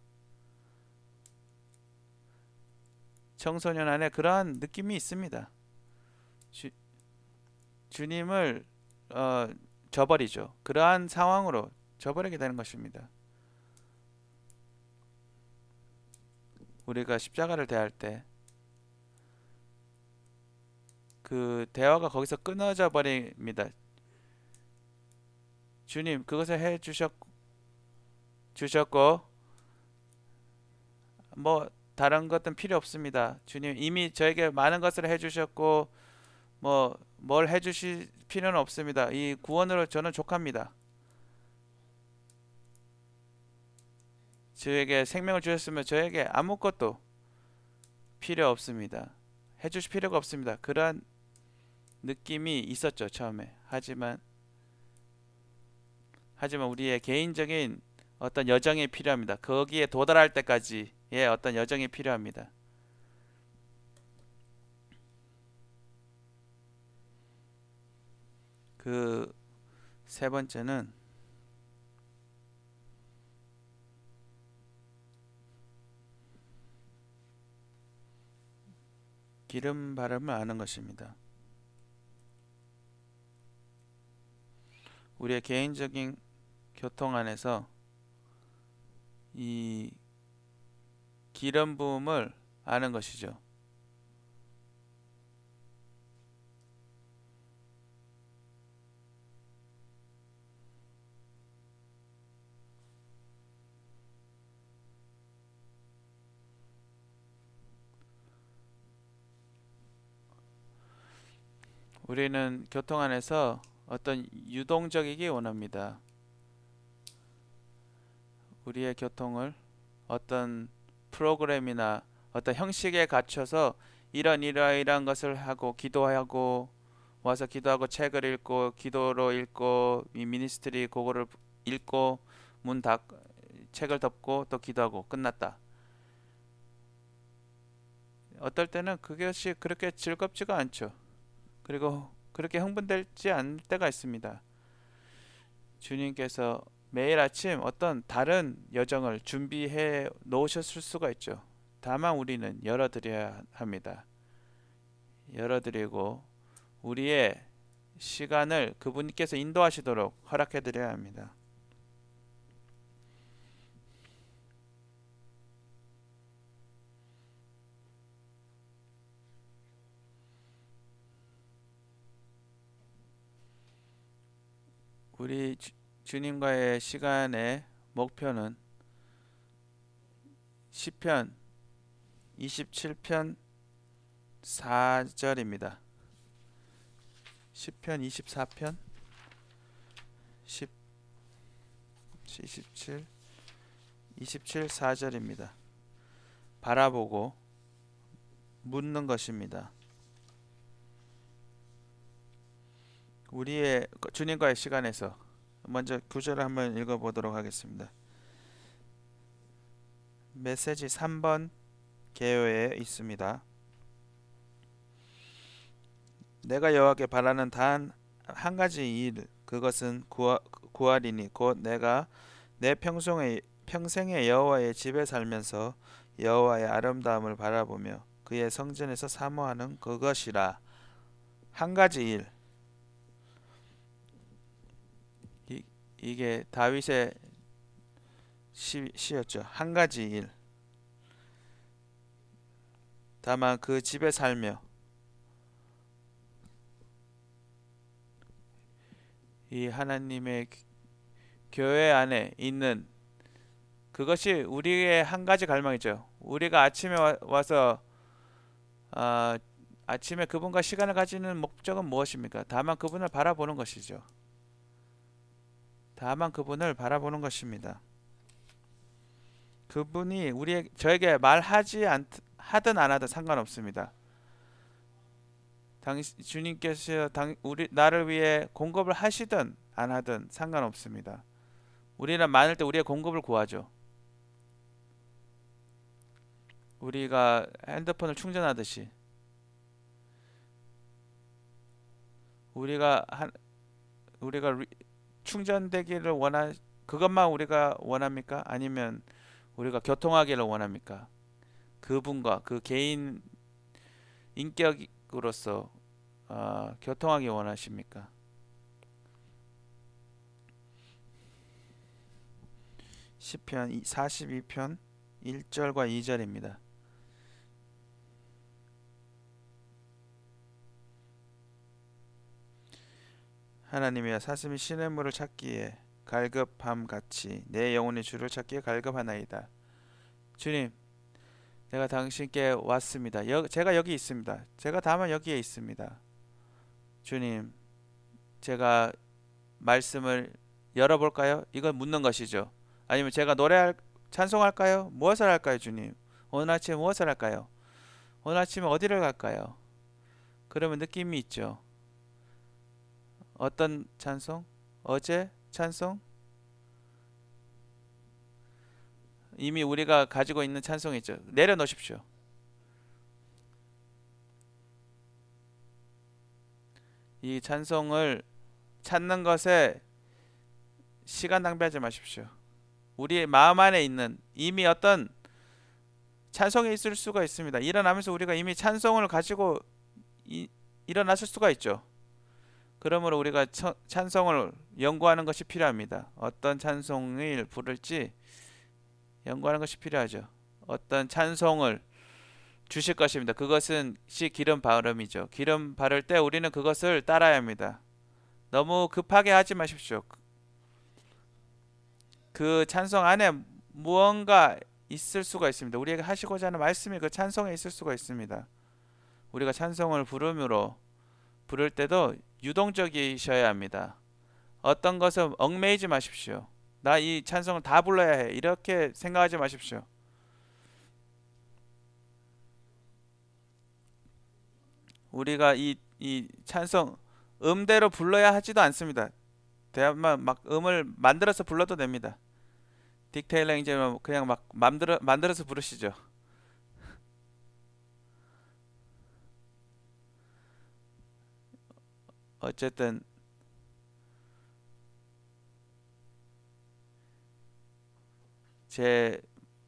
청소년 안에 그러한 느낌이 있습니다. 주, 주님을 저버리죠. 그러한 상황으로 저버리게 되는 것입니다. 우리가 십자가를 대할 때 그 대화가 거기서 끊어져 버립니다. 주님 그것을 주셨고 뭐 다른 것은 필요 없습니다. 주님 이미 저에게 많은 것을 해주셨고 뭐 뭘 해주실 필요는 없습니다. 이 구원으로 저는 족합니다. 저에게 생명을 주셨으면 저에게 아무것도 필요 없습니다. 해주실 필요가 없습니다. 그러한 느낌이 있었죠 처음에. 하지만 우리의 개인적인 어떤 여정이 필요합니다. 거기에 도달할 때까지의 어떤 여정이 필요합니다. 그 세 번째는 기름 바름을 아는 것입니다. 우리의 개인적인 교통 안에서 이 기름 부음을 아는 것이죠. 우리는 교통 안에서 어떤 유동적이기 원합니다. 우리의 교통을 어떤 프로그램이나 어떤 형식에 갖춰서 이러이러한 것을 하고 기도하고 와서 기도하고 책을 읽고 기도로 읽고 이 미니스트리 그거를 읽고 문 닫 책을 덮고 또 기도하고 끝났다. 어떨 때는 그것이 그렇게 즐겁지가 않죠. 그리고 그렇게 흥분되지 않을 때가 있습니다. 주님께서 매일 아침 어떤 다른 여정을 준비해 놓으셨을 수가 있죠. 다만 우리는 열어드려야 합니다. 열어드리고 우리의 시간을 그분께서 인도하시도록 허락해드려야 합니다. 우리 주님과의 시간의 목표는 시편 27편 4절입니다. 시편 24편 10, 27 4절입니다. 바라보고 묻는 것입니다. 우리의 주님과의 시간에서 먼저 구절을 한번 읽어보도록 하겠습니다. 메시지 3번 개요에 있습니다. 내가 여호와께 바라는 단 한 가지 일, 그것은 구하리니 곧 내가 내 평생에 여호와의 집에 살면서 여호와의 아름다움을 바라보며 그의 성전에서 사모하는 그것이라. 한 가지 일. 이게 다윗의 시였죠. 한 가지 일. 다만 그 집에 살며 이 하나님의 교회 안에 있는 그것이 우리의 한 가지 갈망이죠. 우리가 아침에 와서 아침에 그분과 시간을 가지는 목적은 무엇입니까? 다만 그분을 바라보는 것이죠. 다만 그분을 바라보는 것입니다. 그분이 저에게 말하지 하든 안 하든 상관없습니다. 주님께서 나를 위해 공급을 하시든 안 하든 상관없습니다. 우리는 많을 때 우리의 공급을 구하죠. 우리가 핸드폰을 충전하듯이 우리가 충전되기를 그것만 우리가 원합니까? 아니면 우리가 교통하기를 원합니까? 그분과 그 개인 인격으로서 교통하기 원하십니까? 시편 42편 1절과 2절입니다. 하나님이여, 사슴이 시냇물을 찾기에 갈급함같이 내 영혼이 주를 찾기에 갈급하나이다. 주님, 내가 당신께 왔습니다. 제가 여기 있습니다. 제가 다만 여기에 있습니다. 주님, 제가 말씀을 열어볼까요? 이건 묻는 것이죠. 아니면 제가 찬송할까요? 무엇을 할까요, 주님? 오늘 아침에 무엇을 할까요? 오늘 아침에 어디를 갈까요? 그러면 느낌이 있죠. 어떤 찬송? 어제 찬송? 이미 우리가 가지고 있는 찬송이 있죠. 내려놓으십시오. 이 찬송을 찾는 것에 시간 낭비하지 마십시오. 우리의 마음 안에 있는 이미 어떤 찬송이 있을 수가 있습니다. 일어나면서 우리가 이미 찬송을 가지고 일어났을 수가 있죠. 그러므로 우리가 찬송을 연구하는 것이 필요합니다. 어떤 찬송을 부를지 연구하는 것이 필요하죠. 어떤 찬송을 주실 것입니다. 그것은 기름 발음이죠. 기름 바를 때 우리는 그것을 따라야 합니다. 너무 급하게 하지 마십시오. 그 찬송 안에 무언가 있을 수가 있습니다. 우리에게 하시고자 하는 말씀이 그 찬송에 있을 수가 있습니다. 우리가 찬송을 부를 때도 유동적이셔야 합니다. 어떤 것은 얽매이지 마십시오. 나 이 찬송을 다 불러야 해, 이렇게 생각하지 마십시오. 우리가 이 찬송 음대로 불러야 하지도 않습니다. 대만 막 음을 만들어서 불러도 됩니다. 딕 테일러 이제 그냥 막 만들어서 부르시죠. 어쨌든 제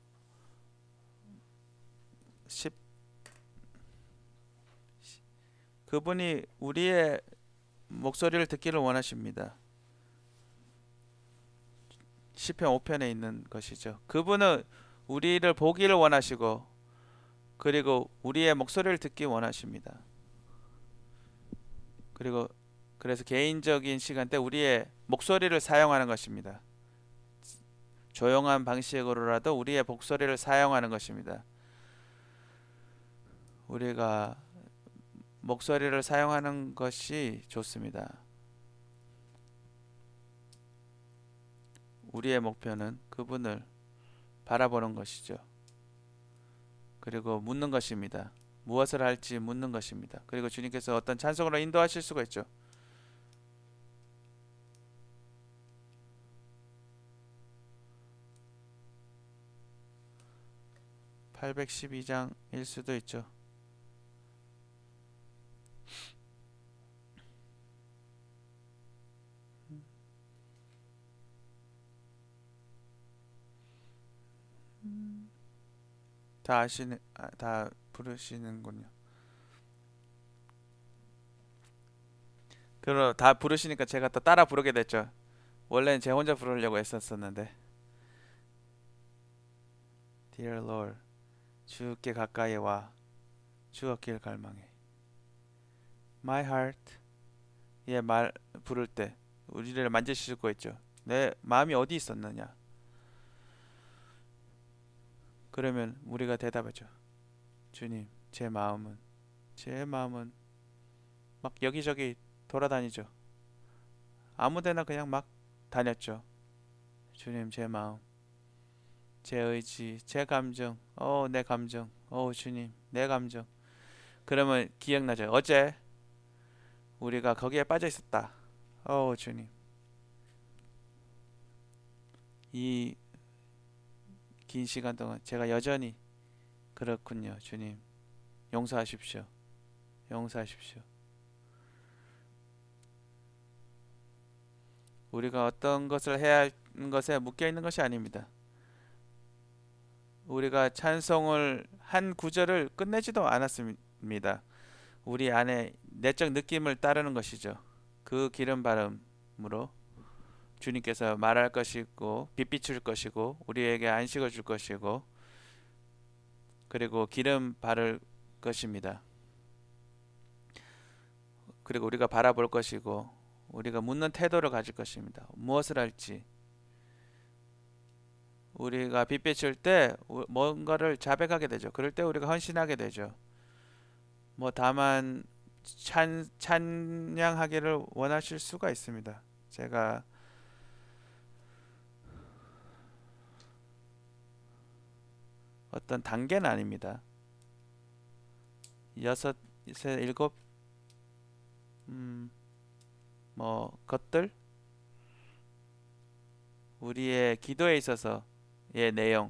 10, 그분이 우리의 목소리를 듣기를 원하십니다. 시편 5편에 있는 것이죠. 그분은 우리를 보기를 원하시고 그리고 우리의 목소리를 듣기 원하십니다. 그리고 그래서 개인적인 시간 때 우리의 목소리를 사용하는 것입니다. 조용한 방식으로라도 우리의 목소리를 사용하는 것입니다. 우리가 목소리를 사용하는 것이 좋습니다. 우리의 목표는 그분을 바라보는 것이죠. 그리고 묻는 것입니다. 무엇을 할지 묻는 것입니다. 그리고 주님께서 어떤 찬송으로 인도하실 수가 있죠. 812장일 수도 있죠. 다 부르시는군요. 그럼 다 부르시니까 제가 또 따라 부르게 됐죠. 원래는 제 혼자 부르려고 했었는데. Dear Lord, 주께 가까이 와, 주 얻길 갈망해. My heart, 말 부를 때 우리를 만지실 거 있죠. 내 마음이 어디 있었느냐? 그러면 우리가 대답하죠. 주님, 제 마음은 막 여기저기 돌아다니죠. 아무데나 그냥 막 다녔죠. 주님, 제 마음, 제 의지, 제 감정, 내 감정, 주님, 내 감정. 그러면 기억나죠. 어제 우리가 거기에 빠져 있었다. 주님, 이 긴 시간 동안 제가 여전히 그렇군요. 주님, 용서하십시오. 용서하십시오. 우리가 어떤 것을 해야 하는 것에 묶여 있는 것이 아닙니다. 우리가 찬송을 한 구절을 끝내지도 않았습니다. 우리 안에 내적 느낌을 따르는 것이죠. 그 기름 바람으로 주님께서 말할 것이고 빛 비출 것이고 우리에게 안식을 줄 것이고 그리고 기름 바를 것입니다. 그리고 우리가 바라볼 것이고 우리가 묻는 태도를 가질 것입니다. 무엇을 할지 우리가 빛 비출 때 뭔가를 자백하게 되죠. 그럴 때 우리가 헌신하게 되죠. 다만 찬양하기를 원하실 수가 있습니다. 제가 어떤 단계는 아닙니다. 6, 일곱 것들 우리의 기도에 있어서의 내용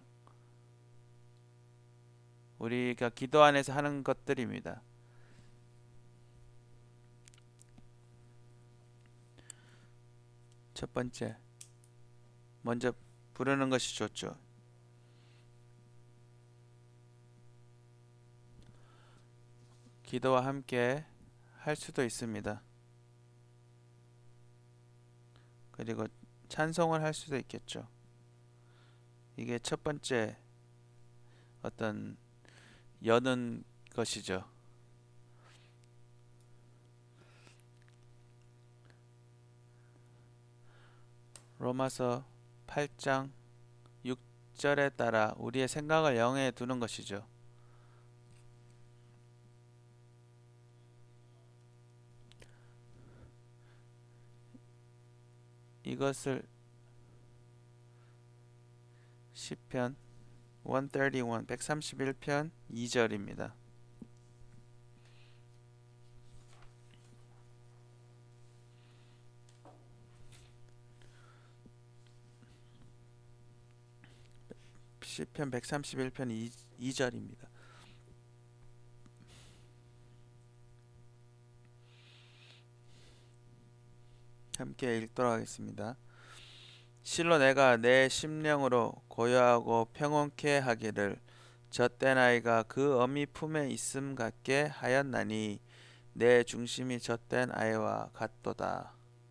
우리가 기도 안에서 하는 것들입니다. 첫 번째, 먼저 부르는 것이 좋죠. 기도와 함께 할 수도 있습니다. 그리고 찬송을 할 수도 있겠죠. 이게 첫 번째 어떤 여는 것이죠. 로마서 8장 6절에 따라 우리의 생각을 영에 두는 것이죠. 이것을 시편 131편 2절입니다. 시편 131편 2절입니다. 함께 읽도록 하겠습니다. 실로 내가 내 심령으로 고요하고 평온케 하기를 젖된 아이가 그 어미 품에 있음 같게 하였나니 내 중심이 젖된 아이와 같도다.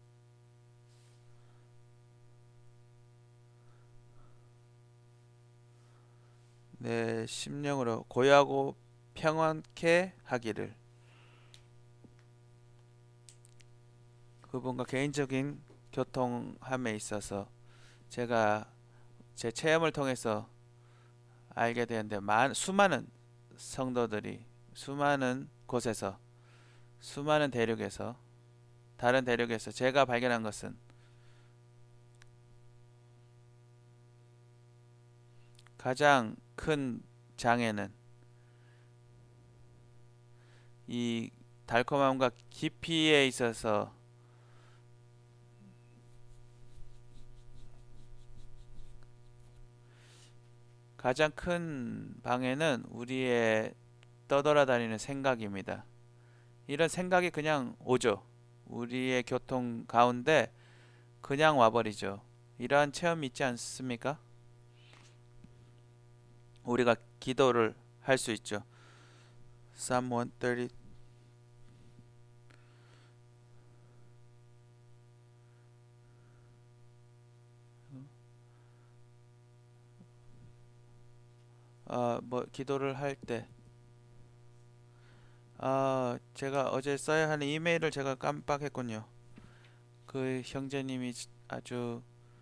내 심령으로 고요하고 평온케 하기를, 그분과 개인적인 교통함에 있어서 제가 제 체험을 통해서 알게 되었는데, 수많은 성도들이 수많은 곳에서, 수많은 대륙에서, 다른 대륙에서 제가 발견한 것은 가장 큰 장애는 이 달콤함과 깊이에 있어서 가장 큰 방해는 우리의 떠돌아다니는 생각입니다. 이런 생각이 그냥 오죠. 우리의 교통 가운데 그냥 와버리죠. 이러한 체험이 있지 않습니까? 우리가 기도를 할 수 있죠. Psalm 130. 기도를 할 때, 제가 어제 써야 하는 이메일을 제가 깜빡했군요. 그 형제님이 아주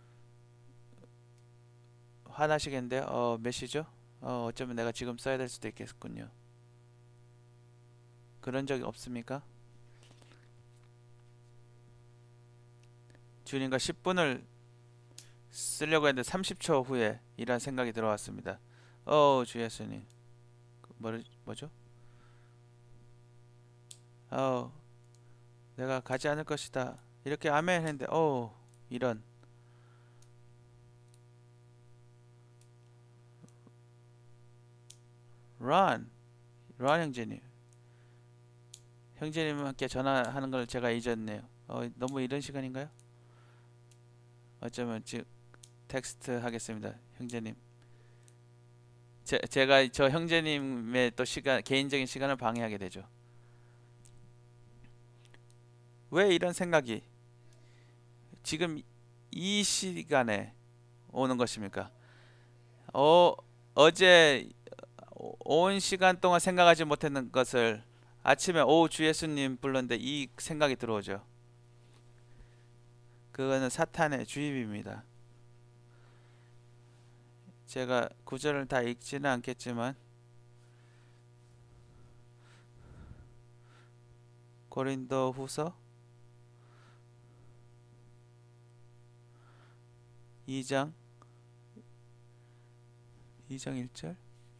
화나시겠는데, 몇 시죠? 어쩌면 내가 지금 써야 될 수도 있겠군요. 그런 적이 없습니까? 주님과 10분을 쓰려고 했는데 30초 후에 이런 생각이 들어왔습니다. 주 예수님, 뭐죠? 내가 가지 않을 것이다. 이렇게 아멘 했는데, 이런. 런 형제님. 형제님께 전화하는 걸 제가 잊었네요. 너무 이런 시간인가요? 어쩌면 지금 텍스트 하겠습니다. 형제님. 제가 저 형제님의 또 개인적인 시간을 방해하게 되죠. 왜 이런 생각이 지금 이 시간에 오는 것입니까? 어제 온 시간 동안 생각하지 못했는 것을 아침에 주 예수님 불렀는데 이 생각이 들어오죠. 그거는 사탄의 주입입니다. 제가 구절을 다 읽지는 않겠지만 고린도 후서 2장 1절,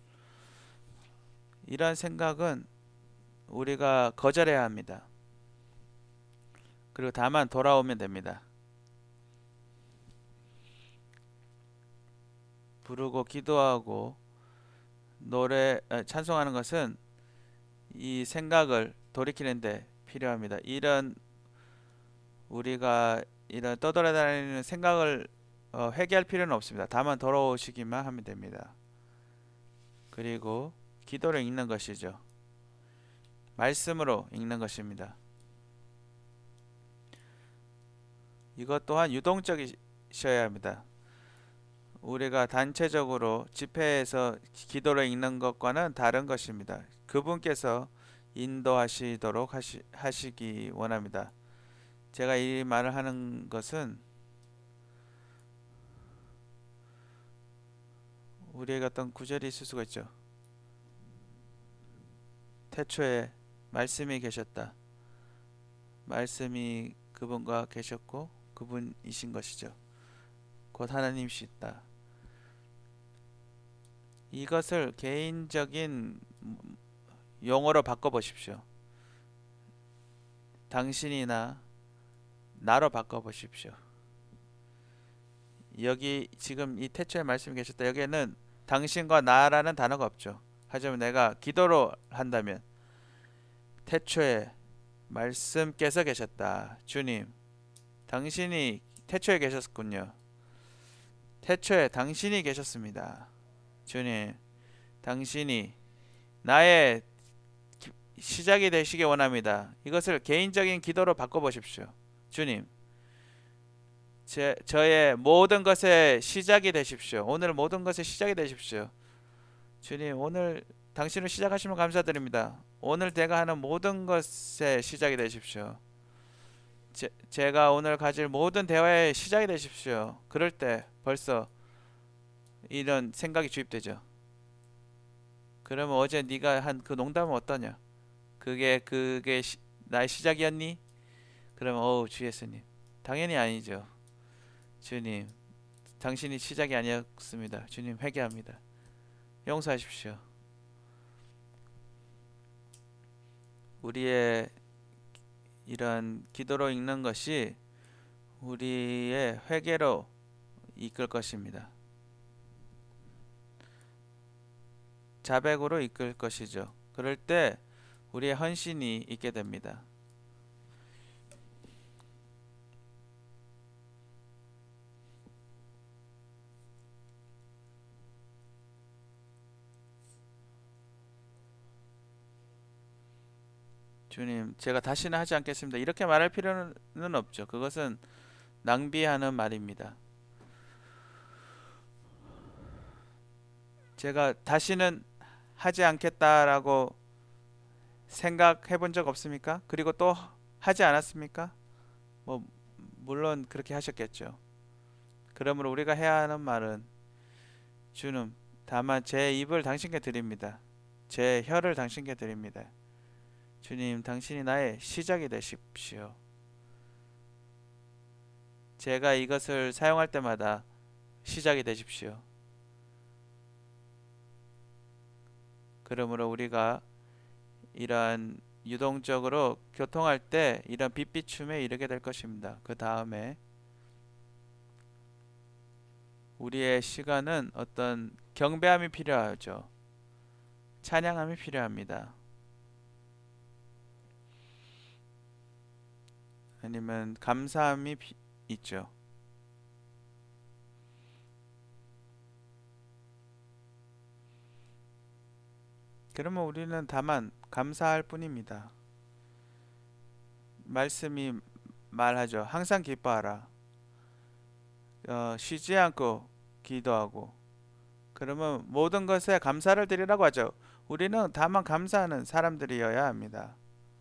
이러한 생각은 우리가 거절해야 합니다. 그리고 다만 돌아오면 됩니다. 부르고 기도하고 찬송하는 것은 이 생각을 돌이키는데 필요합니다. 우리가 이런 떠돌아다니는 생각을 회개할 필요는 없습니다. 다만 돌아오시기만 하면 됩니다. 그리고 기도를 읽는 것이죠. 말씀으로 읽는 것입니다. 이것 또한 유동적이셔야 합니다. 우리가 단체적으로 집회에서 기도를 읽는 것과는 다른 것입니다. 그분께서 인도하시도록 하시기 원합니다. 제가 이 말을 하는 것은 우리에게 어떤 구절이 있을 수가 있죠. 태초에 말씀이 계셨다. 말씀이 그분과 계셨고 그분이신 것이죠. 곧 하나님이시다. 이것을 개인적인 용어로 바꿔보십시오. 당신이나 나로 바꿔보십시오. 여기 지금 이 태초에 말씀이 계셨다. 여기에는 당신과 나라는 단어가 없죠. 하지만 내가 기도로 한다면 태초에 말씀께서 계셨다. 주님, 당신이 태초에 계셨군요. 태초에 당신이 계셨습니다. 주님, 당신이 나의 시작이 되시기 원합니다. 이것을 개인적인 기도로 바꿔보십시오. 주님, 저의 모든 것의 시작이 되십시오. 오늘 모든 것의 시작이 되십시오. 주님, 오늘 당신을 시작하시면 감사드립니다. 오늘 내가 하는 모든 것의 시작이 되십시오. 제가 오늘 가질 모든 대화의 시작이 되십시오. 그럴 때 벌써 이런 생각이 주입되죠. 그러면 어제 네가 한 그 농담은 어떠냐? 그게 나의 시작이었니? 그러면 주 예수님, 당연히 아니죠. 주님, 당신이 시작이 아니었습니다. 주님, 회개합니다. 용서하십시오. 우리의 이런 기도로 읽는 것이 우리의 회개로 이끌 것입니다. 자백으로 이끌 것이죠. 그럴 때 우리의 헌신이 있게 됩니다. 주님, 제가 다시는 하지 않겠습니다. 이렇게 말할 필요는 없죠. 그것은 낭비하는 말입니다. 제가 다시는 하지 않겠다라고 생각해 본 적 없습니까? 그리고 또 하지 않았습니까? 물론 그렇게 하셨겠죠. 그러므로 우리가 해야 하는 말은, 주님, 다만 제 입을 당신께 드립니다. 제 혀를 당신께 드립니다. 주님, 당신이 나의 시작이 되십시오. 제가 이것을 사용할 때마다 시작이 되십시오. 그러므로 우리가 이러한 유동적으로 교통할 때 이런 빛비춤에 이르게 될 것입니다. 그 다음에 우리의 시간은 어떤 경배함이 필요하죠. 찬양함이 필요합니다. 아니면 감사함이 있죠. 그러면 우리는 다만 감사할 뿐입니다. 말씀이 말하죠. 항상 기뻐하라. 쉬지 않고 기도하고. 그러면 모든 것에 감사를 드리라고 하죠. 우리는 다만 감사하는 사람들이어야 합니다.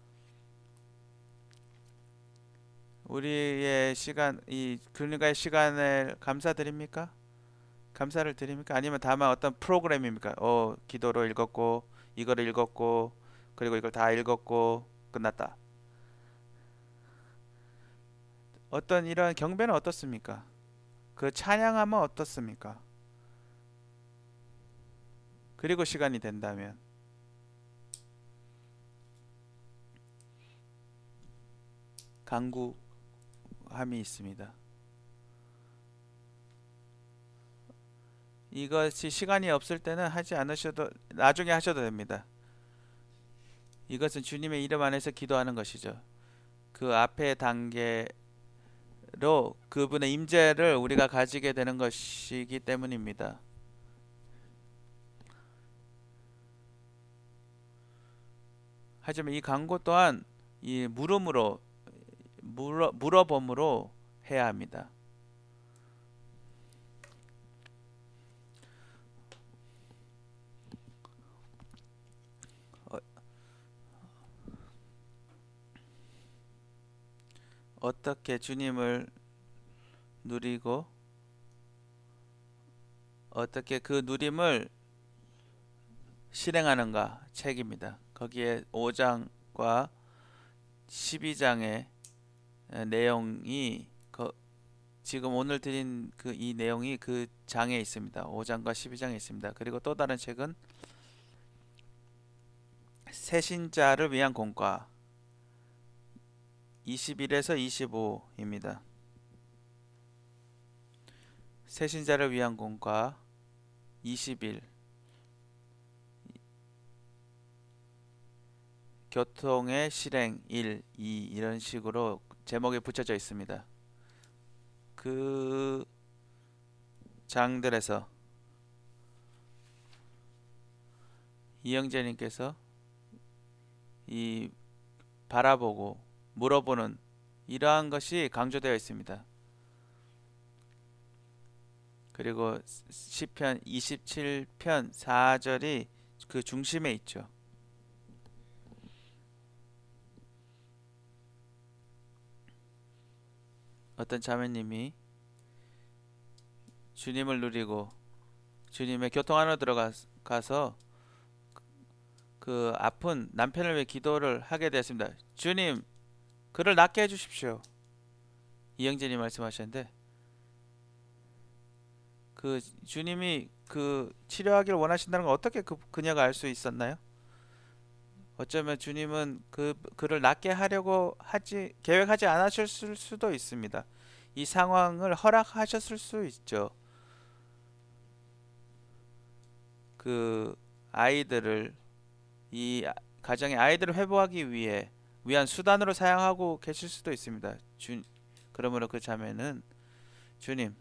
우리의 시간, 그러니까의 시간을 감사드립니까? 감사를 드립니까? 아니면 다만 어떤 프로그램입니까? 기도로 읽었고, 이거를 읽었고, 그리고 이걸 다 읽었고, 끝났다. 어떤 이런 경배는 어떻습니까? 그 찬양함은 어떻습니까? 그리고 시간이 된다면 간구함이 있습니다. 이것이 시간이 없을 때는 하지 않으셔도 나중에 하셔도 됩니다. 이것은 주님의 이름 안에서 기도하는 것이죠. 그 앞의 단계로 그분의 임재를 우리가 가지게 되는 것이기 때문입니다. 하지만 이 간구 또한 이 물어봄으로 해야 합니다. 어떻게 주님을 누리고 어떻게 그 누림을 실행하는가 책입니다. 거기에 5장과 12장의 내용이 지금 오늘 드린 이 내용이 그 장에 있습니다. 5장과 12장에 있습니다. 그리고 또 다른 책은 새신자를 위한 공과 21에서 25입니다. 새신자를 위한 공과 20일 교통의 실행 1, 2 이런 식으로 제목이 붙여져 있습니다. 그 장들에서 이영재님께서 이 바라보고 물어보는 이러한 것이 강조되어 있습니다. 그리고 시편 27편 4절이 그 중심에 있죠. 어떤 자매님이 주님을 누리고 주님의 교통 안으로 들어가서 그 아픈 남편을 위해 기도를 하게 되었습니다. 주님, 그를 낫게 해주십시오. 이영진이 말씀하셨는데 그 주님이 그 치료하기를 원하신다는 걸 어떻게 그녀가 알 수 있었나요? 어쩌면 주님은 그를 낫게 하려고 계획하지 않으셨을 수도 있습니다. 이 상황을 허락하셨을 수 있죠. 그 아이들을 이 가정의 아이들을 회복하기 위한 수단으로 사용하고 계실 수도 있습니다. 그러므로 그 자매는 주님,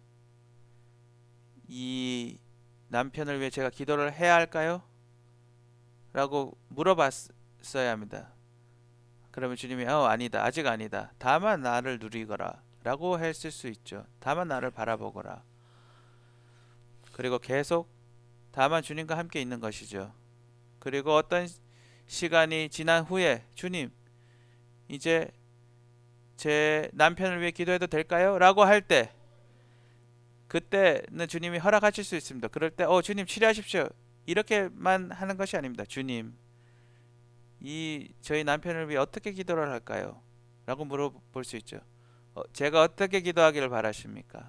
이 남편을 위해 제가 기도를 해야 할까요? 라고 물어봤어야 합니다. 그러면 주님이 아니다. 아직 아니다. 다만 나를 누리거라 라고 했을 수 있죠. 다만 나를 바라보거라. 그리고 계속 다만 주님과 함께 있는 것이죠. 그리고 어떤 시간이 지난 후에 주님, 이제 제 남편을 위해 기도해도 될까요? 라고 할 때 그때는 주님이 허락하실 수 있습니다. 그럴 때 주님 치료하십시오. 이렇게만 하는 것이 아닙니다. 주님, 저희 남편을 위해 어떻게 기도를 할까요? 라고 물어볼 수 있죠. 제가 어떻게 기도하기를 바라십니까?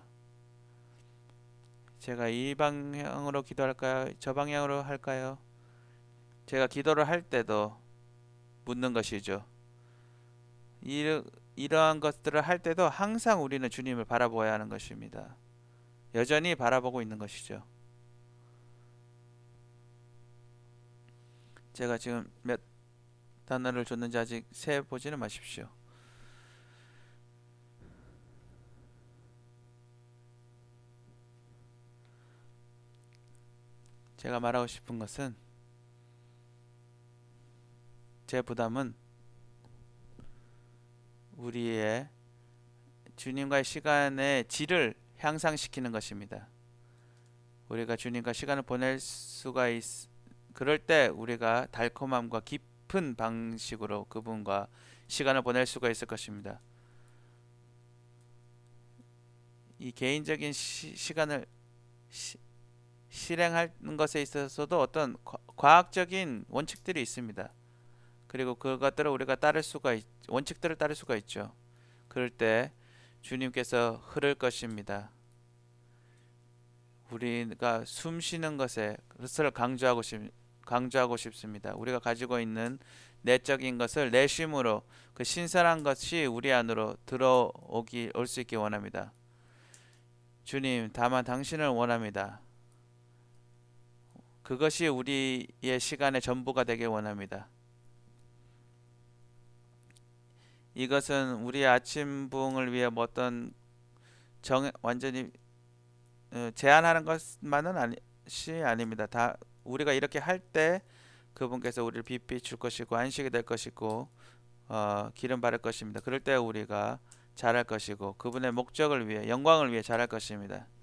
제가 이 방향으로 기도할까요? 저 방향으로 할까요? 제가 기도를 할 때도 묻는 것이죠. 이러한 것들을 할 때도 항상 우리는 주님을 바라보아야 하는 것입니다. 여전히 바라보고 있는 것이죠. 제가 지금 몇 단어를 줬는지 아직 세보지는 마십시오. 제가 말하고 싶은 것은 제 부담은 우리의 주님과의 시간의 질을 향상시키는 것입니다. 우리가 주님과 시간을 보낼 수가 그럴 때 우리가 달콤함과 깊은 방식으로 그분과 시간을 보낼 수가 있을 것입니다. 이 개인적인 시간을 실행하는 것에 있어서도 어떤 과학적인 원칙들이 있습니다. 그리고 그것들을 우리가 원칙들을 따를 수가 있죠. 그럴 때 주님께서 흐를 것입니다. 우리가 숨 쉬는 것을 강조하고 싶습니다. 우리가 가지고 있는 내적인 것을 내심으로 그 신선한 것이 우리 안으로 올 수 있기 원합니다. 주님, 다만 당신을 원합니다. 그것이 우리의 시간의 전부가 되길 원합니다. 이것은 우리의 아침 부흥을 위해 어떤 완전히 제한하는 것만은 아닙니다. 다 우리가 이렇게 할 때 그분께서 우리를 빛 줄 것이고 안식이 될 것이고 기름 바를 것입니다. 그럴 때 우리가 잘할 것이고 그분의 목적을 위해 영광을 위해 잘할 것입니다.